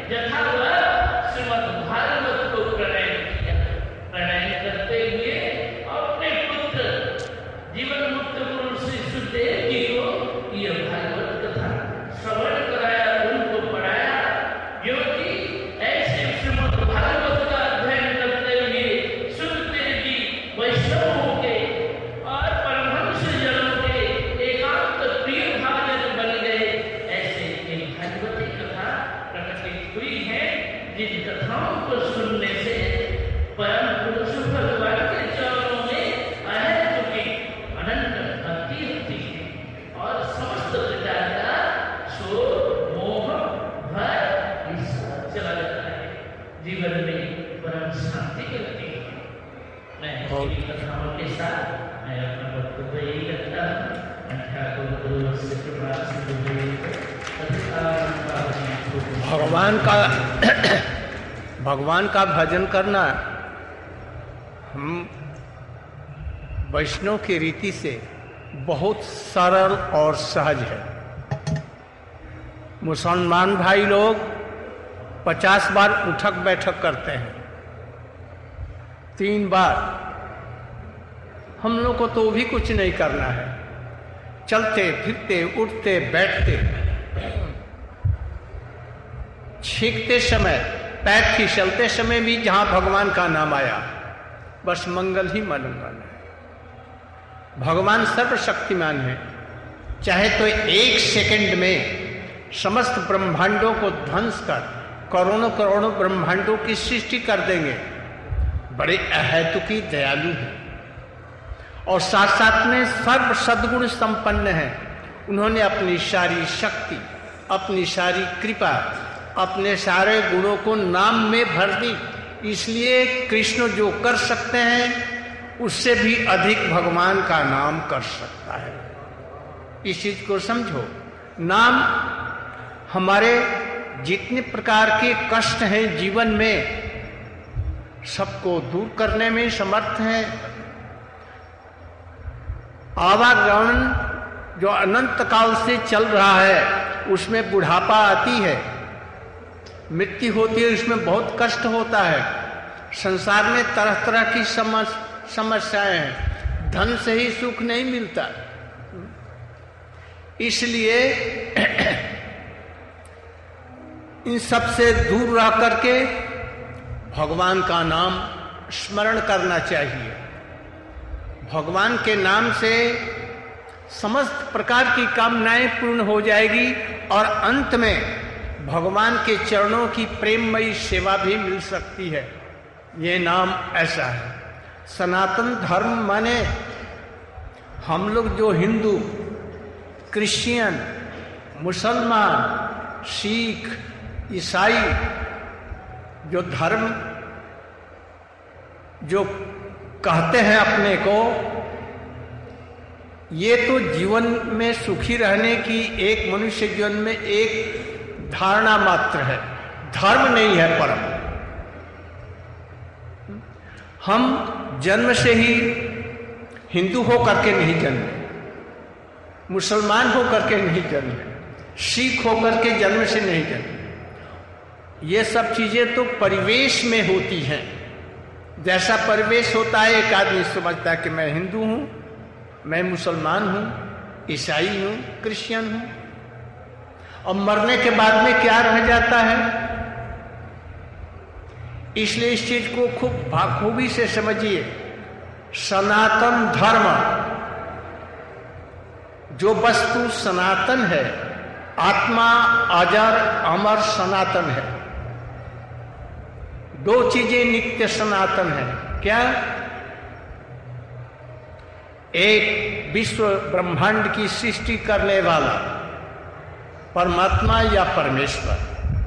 यथावत श्रीमद् भागवत को प्रणयन किया। प्रणयन करते हुए अपने पुत्र जीवन मुक्त पुरुष श्री सुखदेव जी को यह भागवत कथा श्रवण कराया, उनको पढ़ाया, क्योंकि ऐसे श्रीमद् भागवत का अध्ययन करते हुए सुखदेव जी वैष्णवों के और परमहंस जनों के एकांत प्रिय भाजन बन गए। ऐसे इन भागवती कथा प्रकटित हुई है, जिन कथाओं को सुनने से परम पुरुष भगवान के चरणों में अहत की अनंत भक्ति होती है और समस्त प्रकार का शोक मोह भय चला जाता है, जीवन में परम शांति मिलती है। मैं इन कथाओं के साथ मैं अपना वक्तव्य यही रखता हूँ। ठाकुर से कृपा
भगवान का भजन करना हम वैष्णव की रीति से बहुत सरल और सहज है। मुसलमान भाई लोग 50 बार उठक बैठक करते हैं, 3 बार। हम लोग को तो भी कुछ नहीं करना है, चलते फिरते उठते बैठते, छींकते समय, पैर फिसलते समय भी जहां भगवान का नाम आया बस मंगल ही मनोंगल है। भगवान सर्वशक्तिमान है, चाहे तो 1 सेकंड में समस्त ब्रह्मांडों को ध्वंस कर करोड़ों करोड़ों ब्रह्मांडों की सृष्टि कर देंगे। बड़े अहेतुकी दयालु हैं और साथ साथ में सर्व सद्गुण संपन्न है। उन्होंने अपनी सारी शक्ति, अपनी सारी कृपा, अपने सारे गुणों को नाम में भर दी। इसलिए कृष्ण जो कर सकते हैं उससे भी अधिक भगवान का नाम कर सकता है। इस चीज को समझो। नाम हमारे जितने प्रकार के कष्ट हैं जीवन में सबको दूर करने में समर्थ है। आवागमन जो अनंत काल से चल रहा है उसमें बुढ़ापा आती है, मृत्यु होती है, उसमें बहुत कष्ट होता है। संसार में तरह तरह की समस्याएं हैं, धन से ही सुख नहीं मिलता। इसलिए इन सब से दूर रह करके भगवान का नाम स्मरण करना चाहिए। भगवान के नाम से समस्त प्रकार की कामनाएं पूर्ण हो जाएगी और अंत में भगवान के चरणों की प्रेममयी सेवा भी मिल सकती है। ये नाम ऐसा है। सनातन धर्म माने हम लोग जो हिंदू, क्रिश्चियन, मुसलमान, सिख, ईसाई जो धर्म जो कहते हैं अपने को, ये तो जीवन में सुखी रहने की एक मनुष्य जीवन में एक धारणा मात्र है, धर्म नहीं है परम। हम जन्म से ही हिंदू हो करके नहीं जन्मे, मुसलमान हो करके नहीं जन्मे, सिख हो करके जन्म से नहीं जन्मे। ये सब चीजें तो परिवेश में होती हैं। जैसा परिवेश होता है, एक आदमी समझता है कि मैं हिंदू हूं, मैं मुसलमान हूं, ईसाई हूं, क्रिश्चियन हूं, और मरने के बाद में क्या रह जाता है। इसलिए इस चीज को खूब बाखूबी से समझिए। सनातन धर्म, जो वस्तु सनातन है, आत्मा अजर अमर सनातन है। दो चीजें नित्य सनातन है। क्या? एक विश्व ब्रह्मांड की सृष्टि करने वाला परमात्मा या परमेश्वर।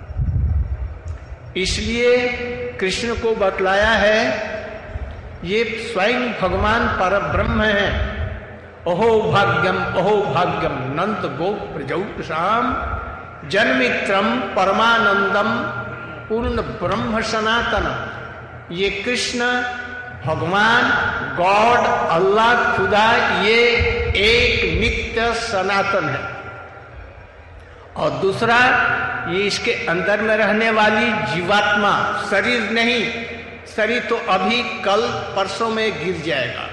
इसलिए कृष्ण को बतलाया है, ये स्वयं भगवान परब्रह्म है। अहो भाग्यम नंद गोप प्रजौषाम जन्मित्रम परमानंदम पूर्ण ब्रह्म सनातन। ये कृष्ण भगवान, गॉड, अल्लाह, खुदा, ये एक नित्य सनातन है। और दूसरा, ये इसके अंदर में रहने वाली जीवात्मा, शरीर नहीं, शरीर तो अभी कल परसों में गिर जाएगा,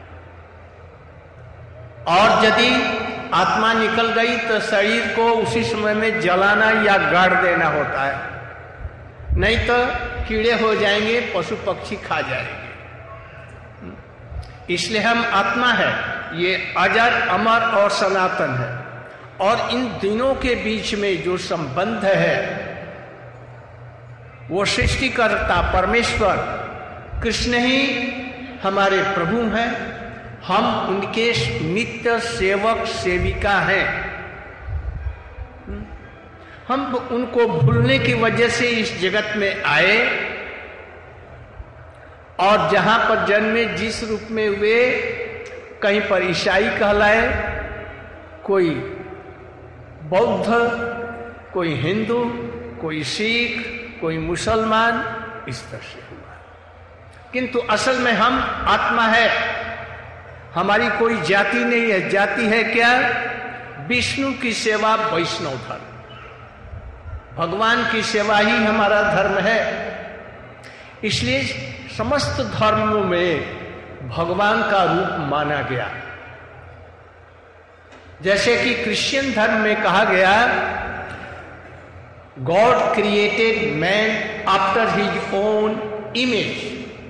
और यदि आत्मा निकल गई तो शरीर को उसी समय में जलाना या गाड़ देना होता है, नहीं तो कीड़े हो जाएंगे, पशु पक्षी खा जाएंगे। इसलिए हम आत्मा है, ये अजर अमर और सनातन है। और इन दिनों के बीच में जो संबंध है, वो सृष्टिकर्ता परमेश्वर कृष्ण ही हमारे प्रभु हैं। हम उनके नित्य सेवक सेविका हैं। हम उनको भूलने की वजह से इस जगत में आए, और जहां पर जन्मे, जिस रूप में हुए, कहीं पर ईसाई कहलाए, कोई बौद्ध, कोई हिंदू, कोई सिख, कोई मुसलमान, इस तरह से हुआ। किंतु असल में हम आत्मा है, हमारी कोई जाति नहीं है। जाति है क्या? विष्णु की सेवा, वैष्णव धर्म, भगवान की सेवा ही हमारा धर्म है। इसलिए समस्त धर्मों में भगवान का रूप माना गया। जैसे कि क्रिश्चियन धर्म में कहा गया, god created man after his own image.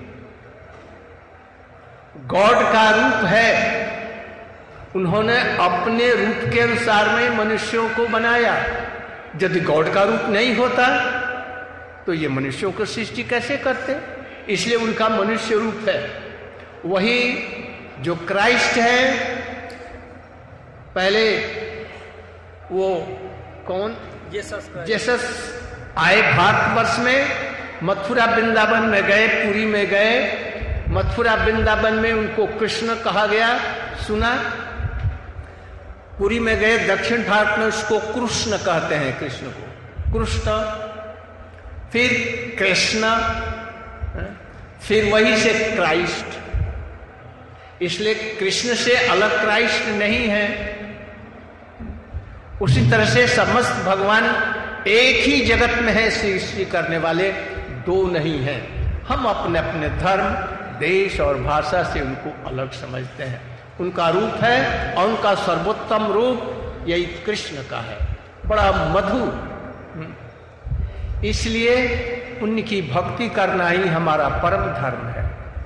God का रूप है, उन्होंने अपने रूप के अनुसार में मनुष्यों को बनाया। यदि गॉड का रूप नहीं होता तो ये मनुष्यों को सृष्टि कैसे करते? इसलिए उनका मनुष्य रूप है। वही जो क्राइस्ट है, पहले वो कौन, जीसस आए भारतवर्ष में, मथुरा वृंदावन में गए, पुरी में गए। मथुरा वृंदावन में उनको कृष्ण कहा गया, सुना। पुरी में गए, दक्षिण भारत में उसको कृष्ण कहते हैं, कृष्ण को कृष्ण, फिर कृष्ण, फिर वही से क्राइस्ट। इसलिए कृष्ण से अलग क्राइस्ट नहीं है। उसी तरह से समस्त भगवान एक ही जगत में है, सृष्टि करने वाले दो नहीं हैं। हम अपने अपने धर्म, देश और भाषा से उनको अलग समझते हैं। उनका रूप है, और उनका सर्वोत्तम रूप यही कृष्ण का है, बड़ा मधुर। इसलिए उनकी भक्ति करना ही हमारा परम धर्म है।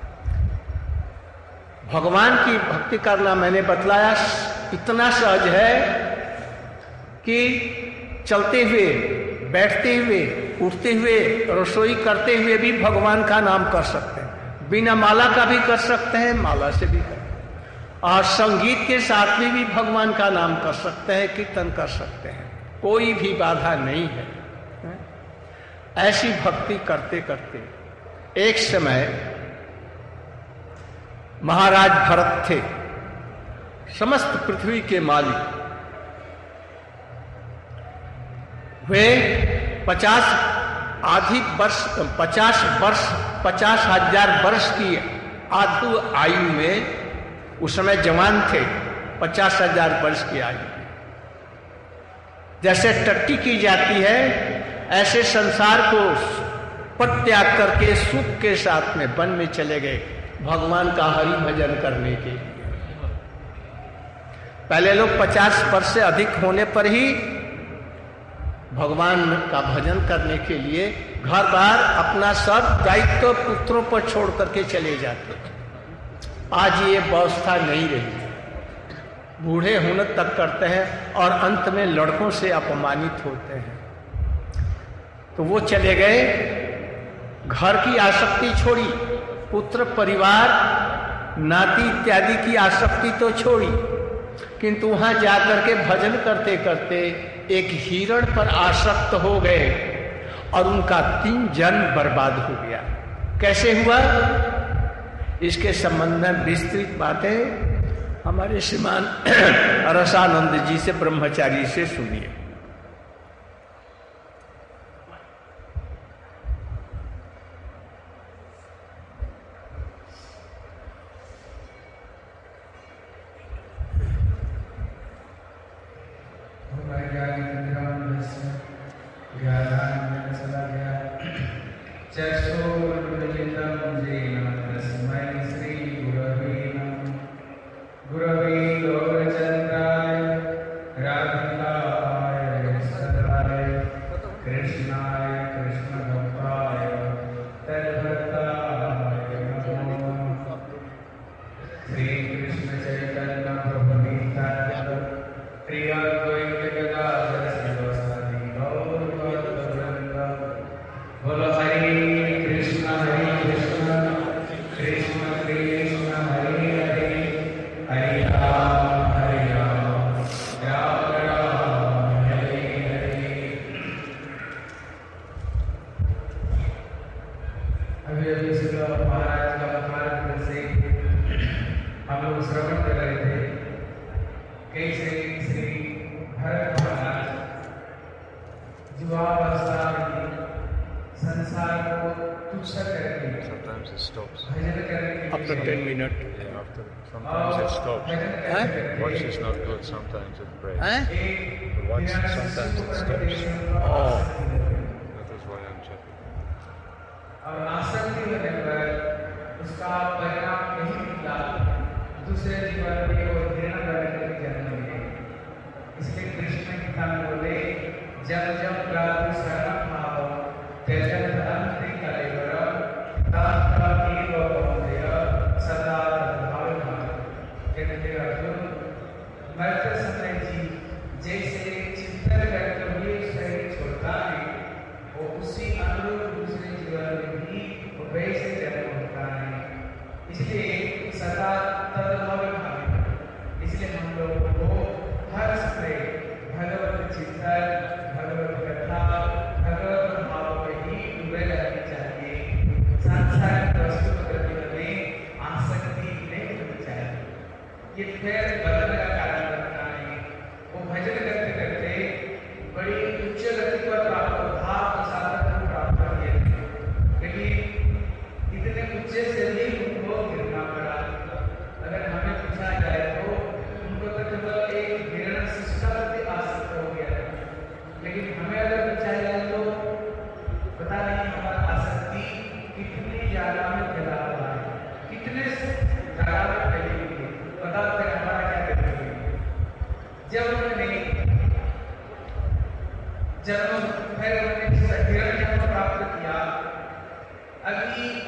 भगवान की भक्ति करना मैंने बतलाया इतना सहज है कि चलते हुए, बैठते हुए, उठते हुए, रसोई करते हुए भी भगवान का नाम कर सकते हैं। बिना माला का भी कर सकते हैं, माला से भी कर सकते हैं, और संगीत के साथ में भी भगवान का नाम कर सकते हैं, कीर्तन कर सकते हैं, कोई भी बाधा नहीं है। ऐसी भक्ति करते करते एक समय महाराज भरत थे, समस्त पृथ्वी के मालिक। वे 50,000 वर्ष की आयु में, उस समय जवान थे, 50,000 वर्ष की आयु। जैसे टट्टी की जाती है, ऐसे संसार को परित्याग करके सुख के साथ में वन में चले गए भगवान का हरि भजन करने के लिए। पहले लोग 50 वर्ष से अधिक होने पर ही भगवान का भजन करने के लिए घर बार अपना सब दायित्व पुत्रों पर छोड़ करके चले जाते। आज ये व्यवस्था नहीं रही, बूढ़े होने तक करते हैं और अंत में लड़कों से अपमानित होते हैं। तो वो चले गए, घर की आसक्ति छोड़ी, पुत्र परिवार नाती इत्यादि की आसक्ति तो छोड़ी, किंतु वहां जाकर के भजन करते करते एक हिरण पर आसक्त हो गए और उनका 3 जन्म बर्बाद हो गया। कैसे हुआ, इसके संबंध में विस्तृत बातें हमारे श्रीमान रसानंद जी से, ब्रह्मचारी से सुनिए। After 10 minutes.
Yeah, after. Sometimes it stops. Watch is not good. Sometimes it breaks. The watch sometimes it stops.
Oh.
That is why I'm checking.
और आसक्ति होने पर उसका परिणाम यही निकला, दूसरे जीवन में वो घृणा करने के जन्म लिए। इसलिए कृष्ण गीता में बोले, जब जब प्राप्त शरण भाव त्यजन धर्म कलेवर तब तब ईव बंदेय सदा तद्भाव भाव। कहते अर्जुन, मरते समय जी जैसे चिंतन करते हुए शरीर छोड़ता है, वो उसी अनुरूप दूसरे जीवन में भी वैसे जन्म होता है। इसलिए सदा तद्भाव भाव। इसलिए हम लोगों को हर समय भगवत चिंतन, भगवत कथा, भगवत भाव में ही डूबे रहना चाहिए। सांसारिक वस्तु प्रति में आसक्ति नहीं होनी चाहिए। ये फिर बदलने का कारण बनता है। वो भजन करते करते बड़ी उच्च गति पर प्राप्त भाव के साथ प्राप्त किए, लेकिन इतने ऊंचे से भी उनको गिरना पड़ा। अगर हमें पूछा जाए तो उनको तो केवल एक गिरना शिष्टा प्रति आसक्त हो गया, लेकिन हमें अगर पूछा जाए तो पता नहीं हमारा आसक्ति कितनी ज्यादा में फैला हुआ है, कितने ज्यादा में फैली हुई है, पता फिर हमारा क्या करेंगे। जब उन्होंने हिरण जन्म प्राप्त किया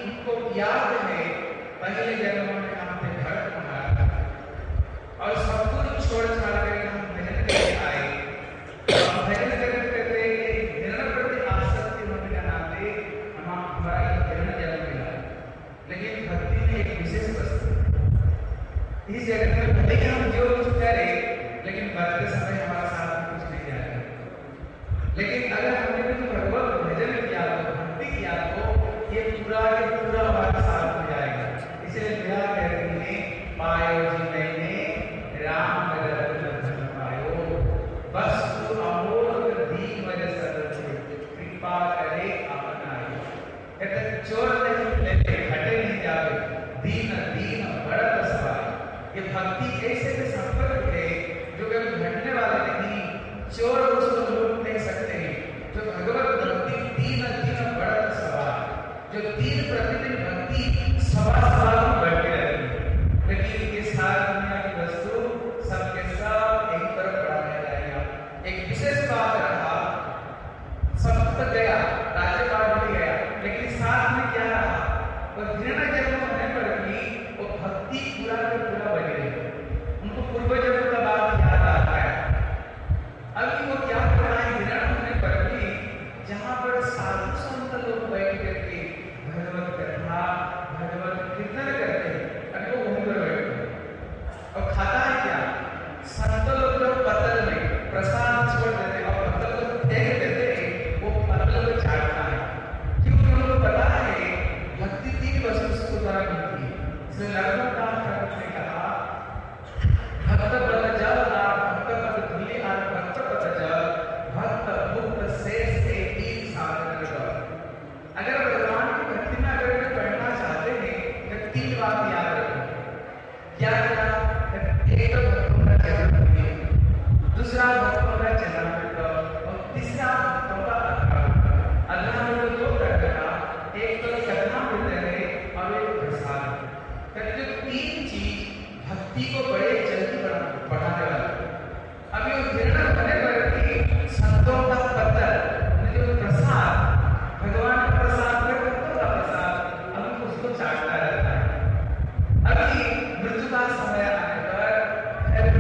उनको याद है पहले जन्मों में हमने भरत मारा और सब कुछ छोड़ छाड़ कर हम भजन करके आए और भजन करते करते हिरण प्रति आसक्ति होने के नाते हमारा हिरण जन्म मिला। लेकिन भक्ति में एक विशेष वस्तु इस जगत में भले ही हम जो कुछ करें लेकिन मरते समय हमारा साथ में कुछ नहीं जाएगा। लेकिन अगर हमने कुछ भगवत भजन किया तो भक्ति किया तो ये पूरा हमारा साथ हो जाएगा। इसलिए मेरा कहती है पायो जी मैंने राम रतन पायो वस्तु अमोल दीन वजह सरल कृपा करे अपनायो। कहते चोर नहीं लेते घटे नहीं जावे दीन दीन बड़त सवाय। ये भक्ति ऐसे में संपर्क है जो कभी घटने वाला नहीं, चोर उसको लूट नहीं सकते। जो भगवत भक्ति दीन दीन बड़त सवाय, जो दिन प्रतिदिन भक्ति सवाल में बढ़ती रहती है। लेकिन इस सारी दुनिया की वस्तु सबके सब एक तरफ बढ़ा रह जाएगा। एक विशेष बात रहा, सब तक गया, राज्यपाल भी गया, लेकिन साथ में क्या रहा? वो हिरण जन्म होने पर भी वो भक्ति पूरा का पूरा बनी रही। उनको पूर्वजों का बात याद आता है। अभी वो क्या कर रहा है? हिरण होने पर भी जहाँ पर साधु संत लोग बैठ करके भगवत कथा भगवत कीर्तन करते हैं, अभी वो वहीं पर बैठे और खाता है क्या? संत लोग जो पत्तल में प्रसाद छोड़ देते और पत्तल को फेंक देते, वो पत्तल को चाटता है। क्योंकि उनको पता है भक्ति 3 वस्तु से द्वारा मिलती है। इसलिए लगभग ठाकुर ने कहा भक्त पद जल भक्त पद धुली भक्त पद जल भक्त मुक्त शेष एक साधन कर। अगर भगवान की भक्ति में अगर वे पढ़ना चाहते हैं तो 3 बात याद रखें। क्या क्या? एक तो भक्तों का चरण, दूसरा भक्तों का चरण और तीसरा भक्तों का अध्यात्म में 2 प्रकार, एक तो चरणामृत है और एक प्रसाद। जो 3 चीज भक्ति को बड़े जल्दी बढ़ाने वाला। अभी वो हिरण होने पर भी संतों का पत्थर जो प्रसाद, भगवान का प्रसाद में भक्तों का प्रसाद, अभी उसको चाटता रहता है। अभी मृत्यु का समय आने पर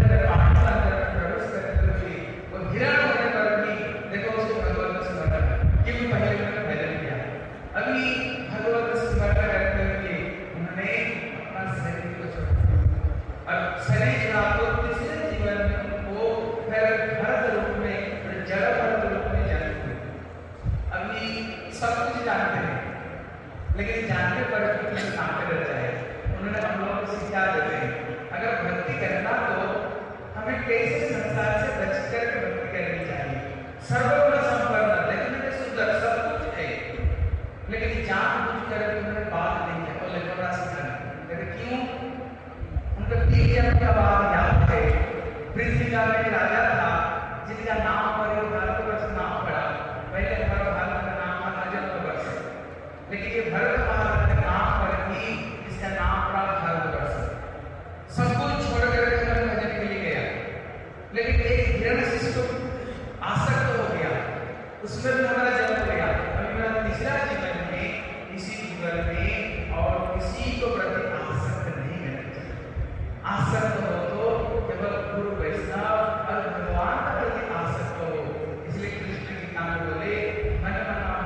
प्रवेश करते हुए वो हिरण होने पर भी देखो उसको भगवत स्मरण, क्योंकि पहले उन्होंने भजन किया। अभी भगवत स्मरण करते हुए उन्होंने अपना शरीर को छोड़ दिया और शरीर छोड़ा तो तीसरे जीवन में उनको फिर भरत रूप में, जड़ भरत रूप में जन्म हुआ। अभी सब कुछ जानते हैं लेकिन जानने पर भी जानते रह जाए। उन्होंने हम लोगों को शिक्षा देते हैं अगर भक्ति करना तो हमें कैसे संसार से बच कर भक्ति करनी चाहिए। सर्वगुण संपन्न, देखने में सुंदर, सब कुछ है, लेकिन जानबूझ कर उन्होंने बात नहीं किया और लेखा सिखाना। क्यों? उनका 3 जन्म का बात याद है। पृथ्वी का एक राजा था जिसका नाम पर भारतवर्ष नाम पड़ा। पहले हमारा भारत का नाम था अजंतवर्ष, लेकिन ये भरत महाराज के नाम पर ही इसका नाम पड़ा भारतवर्ष। सब कुछ छोड़ कर भजन के लिए गया, लेकिन एक हिरण शिष्य आसक्त हो गया, उसमें भी हमारा जन्म हो गया। अभी मेरा तीसरा जीवन में, इसी जीवन में और किसी को प्रति आसक्त नहीं रहना चाहिए। आसक्त हो तो केवल गुरु वैष्णव और भगवान के प्रति आसक्त हो। इसलिए कृष्ण गीता में बोले मन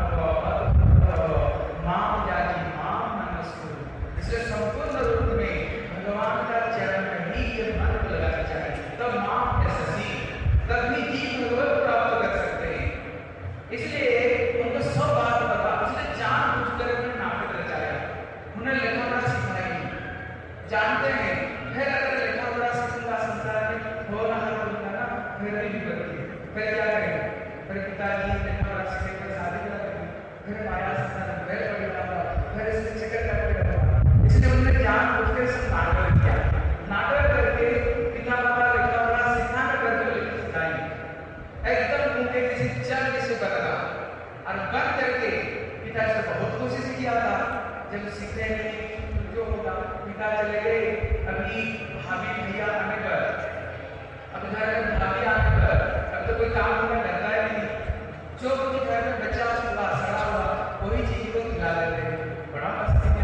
माम जाति माम मनस्कु। इसलिए संपूर्ण रूप में भगवान का चरण में ही जब मन को लगाना चाहिए तब माम यशस्वी, तभी ही भगवत प्राप्त कर सकते हैं। इसलिए उनको सब बात पता, इसलिए जानबूझकर उन्होंने नाटक रचाया, उन्होंने लेखा पढ़ा सिखाया। जानते हैं फिर अगर लेखा पढ़ा सीखूंगा संसार में हो रहा होगा ना, फिर भी करती है, फिर क्या करेंगे? फिर पिताजी लेखा पढ़ा सीखे पर शादी करा देंगे, फिर माया संसार में फिर पढ़ेगा, फिर इसमें चक्कर करते रहेगा। इसलिए उन्होंने जानबूझकर सब नाटक किया। नाटक करके पिता माता लेखा पढ़ा सिखाना करके सिखाई एकदम उनके किसी चल से बदला और बन करके पिता से बहुत कोशिश किया था। जब सीखने में जो होगा पिता चले गए। अभी भाभी भैया आने पर, अब घर में भाभी आने पर अब तो कोई काम करना करता है नहीं, जो कुछ घर में बचा हुआ सड़ा हुआ वही चीज को खिला देते हैं। बड़ा मस्ती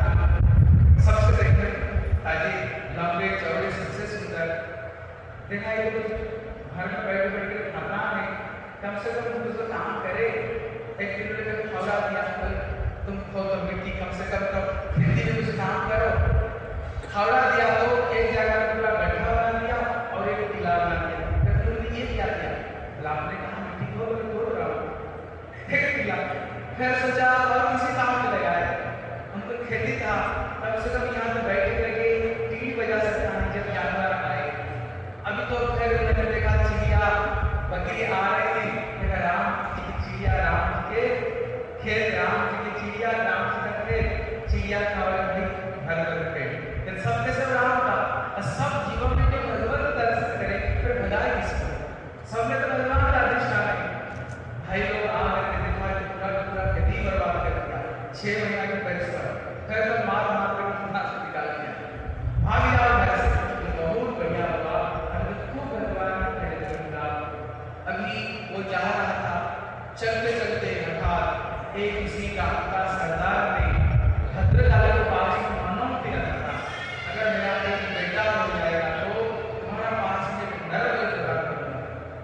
देखा ये कुछ घर में बैठे बैठे खाना है, कम से कम कुछ तो काम करे। एक किलो का खौला दिया, तुम खोदो मिट्टी, कम से कम तो खेती में कुछ काम करो। खौला दिया तो एक जगह पूरा गड्ढा बना दिया और एक टीला बना दिया। फिर तुमने ये क्या किया? आपने कहा मिट्टी खोदो, मैं खोद रहा हूँ, एक टीला। फिर सोचा और किसी काम में लगाया, उनको खेती था, कम से कम यहाँ पे बैठे लगे टीवी बजा सकता है जब जानवर आए। अभी तो फिर उन्होंने देखा चिड़िया बकरी आ रही है, देखा राम जी की चिड़िया, राम जी के खेत, राम जी की चिड़िया, राम जी का खेत, चिड़िया का भर भर पेट, सब के सब राम का। सब जीवों में जो भगवत दर्शन करे फिर भगाए किसको? सब में तो भगवान का अधिष्ठान है। भाई लोग आ करके देखा पूरा पूरा खेती बर्बाद कर दिया, 6 महीना की परिश्रम, फिर तो मार मार कर खाना से निकाल दिया। भाग जाओ घर से, बहुत बढ़िया हुआ, हमने खूब भगवान ने कहा। अभी वो जा रहा था, चलते चलते हठात एक किसी गांव का सरदार ने भद्रकाली को पास मनोमति रखा था, अगर मेरा एक बेटा हो जाएगा तो तुम्हारा पास में नरक लगा करूंगा।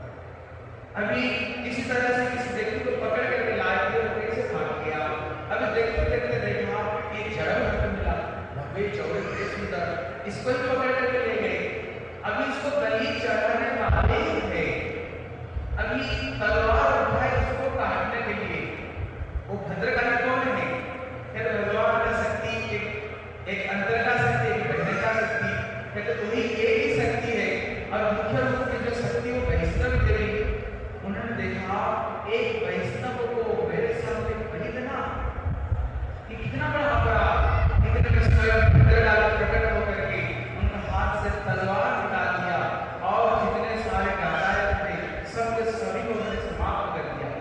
अभी इसी तरह से किसी व्यक्ति को पकड़ करके लाए थे, वो कैसे भाग गया। अभी देखते देखते देखा एक जड़ में मिला, लंबे चौड़े बड़े सुंदर, इसको ही पकड़ करके ले गए। अभी इसको बलि चढ़ाने वाले थे, अभी तलवार उठाए उसको काटने के लिए। वो भद्रकाली कौन है? फिर भगवान का शक्ति एक अंतर का शक्ति, एक बाहर का शक्ति, कहते वही एक ही शक्ति है। और मुख्य रूप से जो शक्ति वो वैष्णव देवी, उन्होंने देखा एक वैष्णव को मेरे सामने बलि देना, कि कितना बड़ा अपराध। इतने में स्वयं भद्रकाली प्रकट होकर के उनका हाथ से तलवार निकाल दिया और जितने सारे गायक थे सबके सभी को उन्होंने समाप्त कर दिया।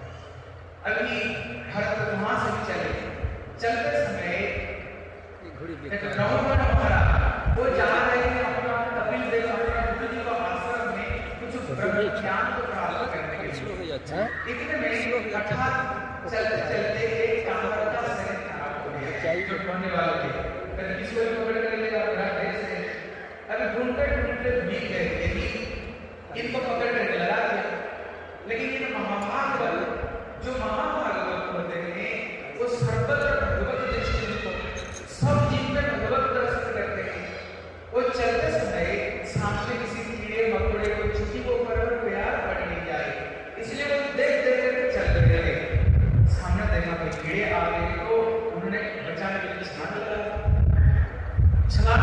अभी भरत वहां से भी चले, चलते समय एक ब्राह्मण महाराज वो जा रहे हैं अपना कपिल देव अपना गुरु जी का आश्रम में कुछ ब्रह्म ज्ञान को प्राप्त करने के लिए। इतने में हठात चलते चलते एक कांवर का शरीर खराब हो गया, जो ढूंढने वाले थे, फिर किसको भी पकड़ कर ले जाओ मेरा देश है। अभी ढूंढते ढूंढते भीग गए, यही इनको पकड़ कर लगा दिया। लेकिन ये महाभाग जो महाभागवत होते हैं वो सर्वत्र भगवत दृष्टि को सब जीव में भगवत दर्शन करते हैं। वो चलते समय सामने किसी कीड़े मकोड़े को चुकी को ऊपर प्यार पड़ नहीं जाए, इसलिए वो देख देख कर चल रहे थे। सामने देखा कोई कीड़े आ गए तो उन्होंने बचाने के लिए छलांग लगा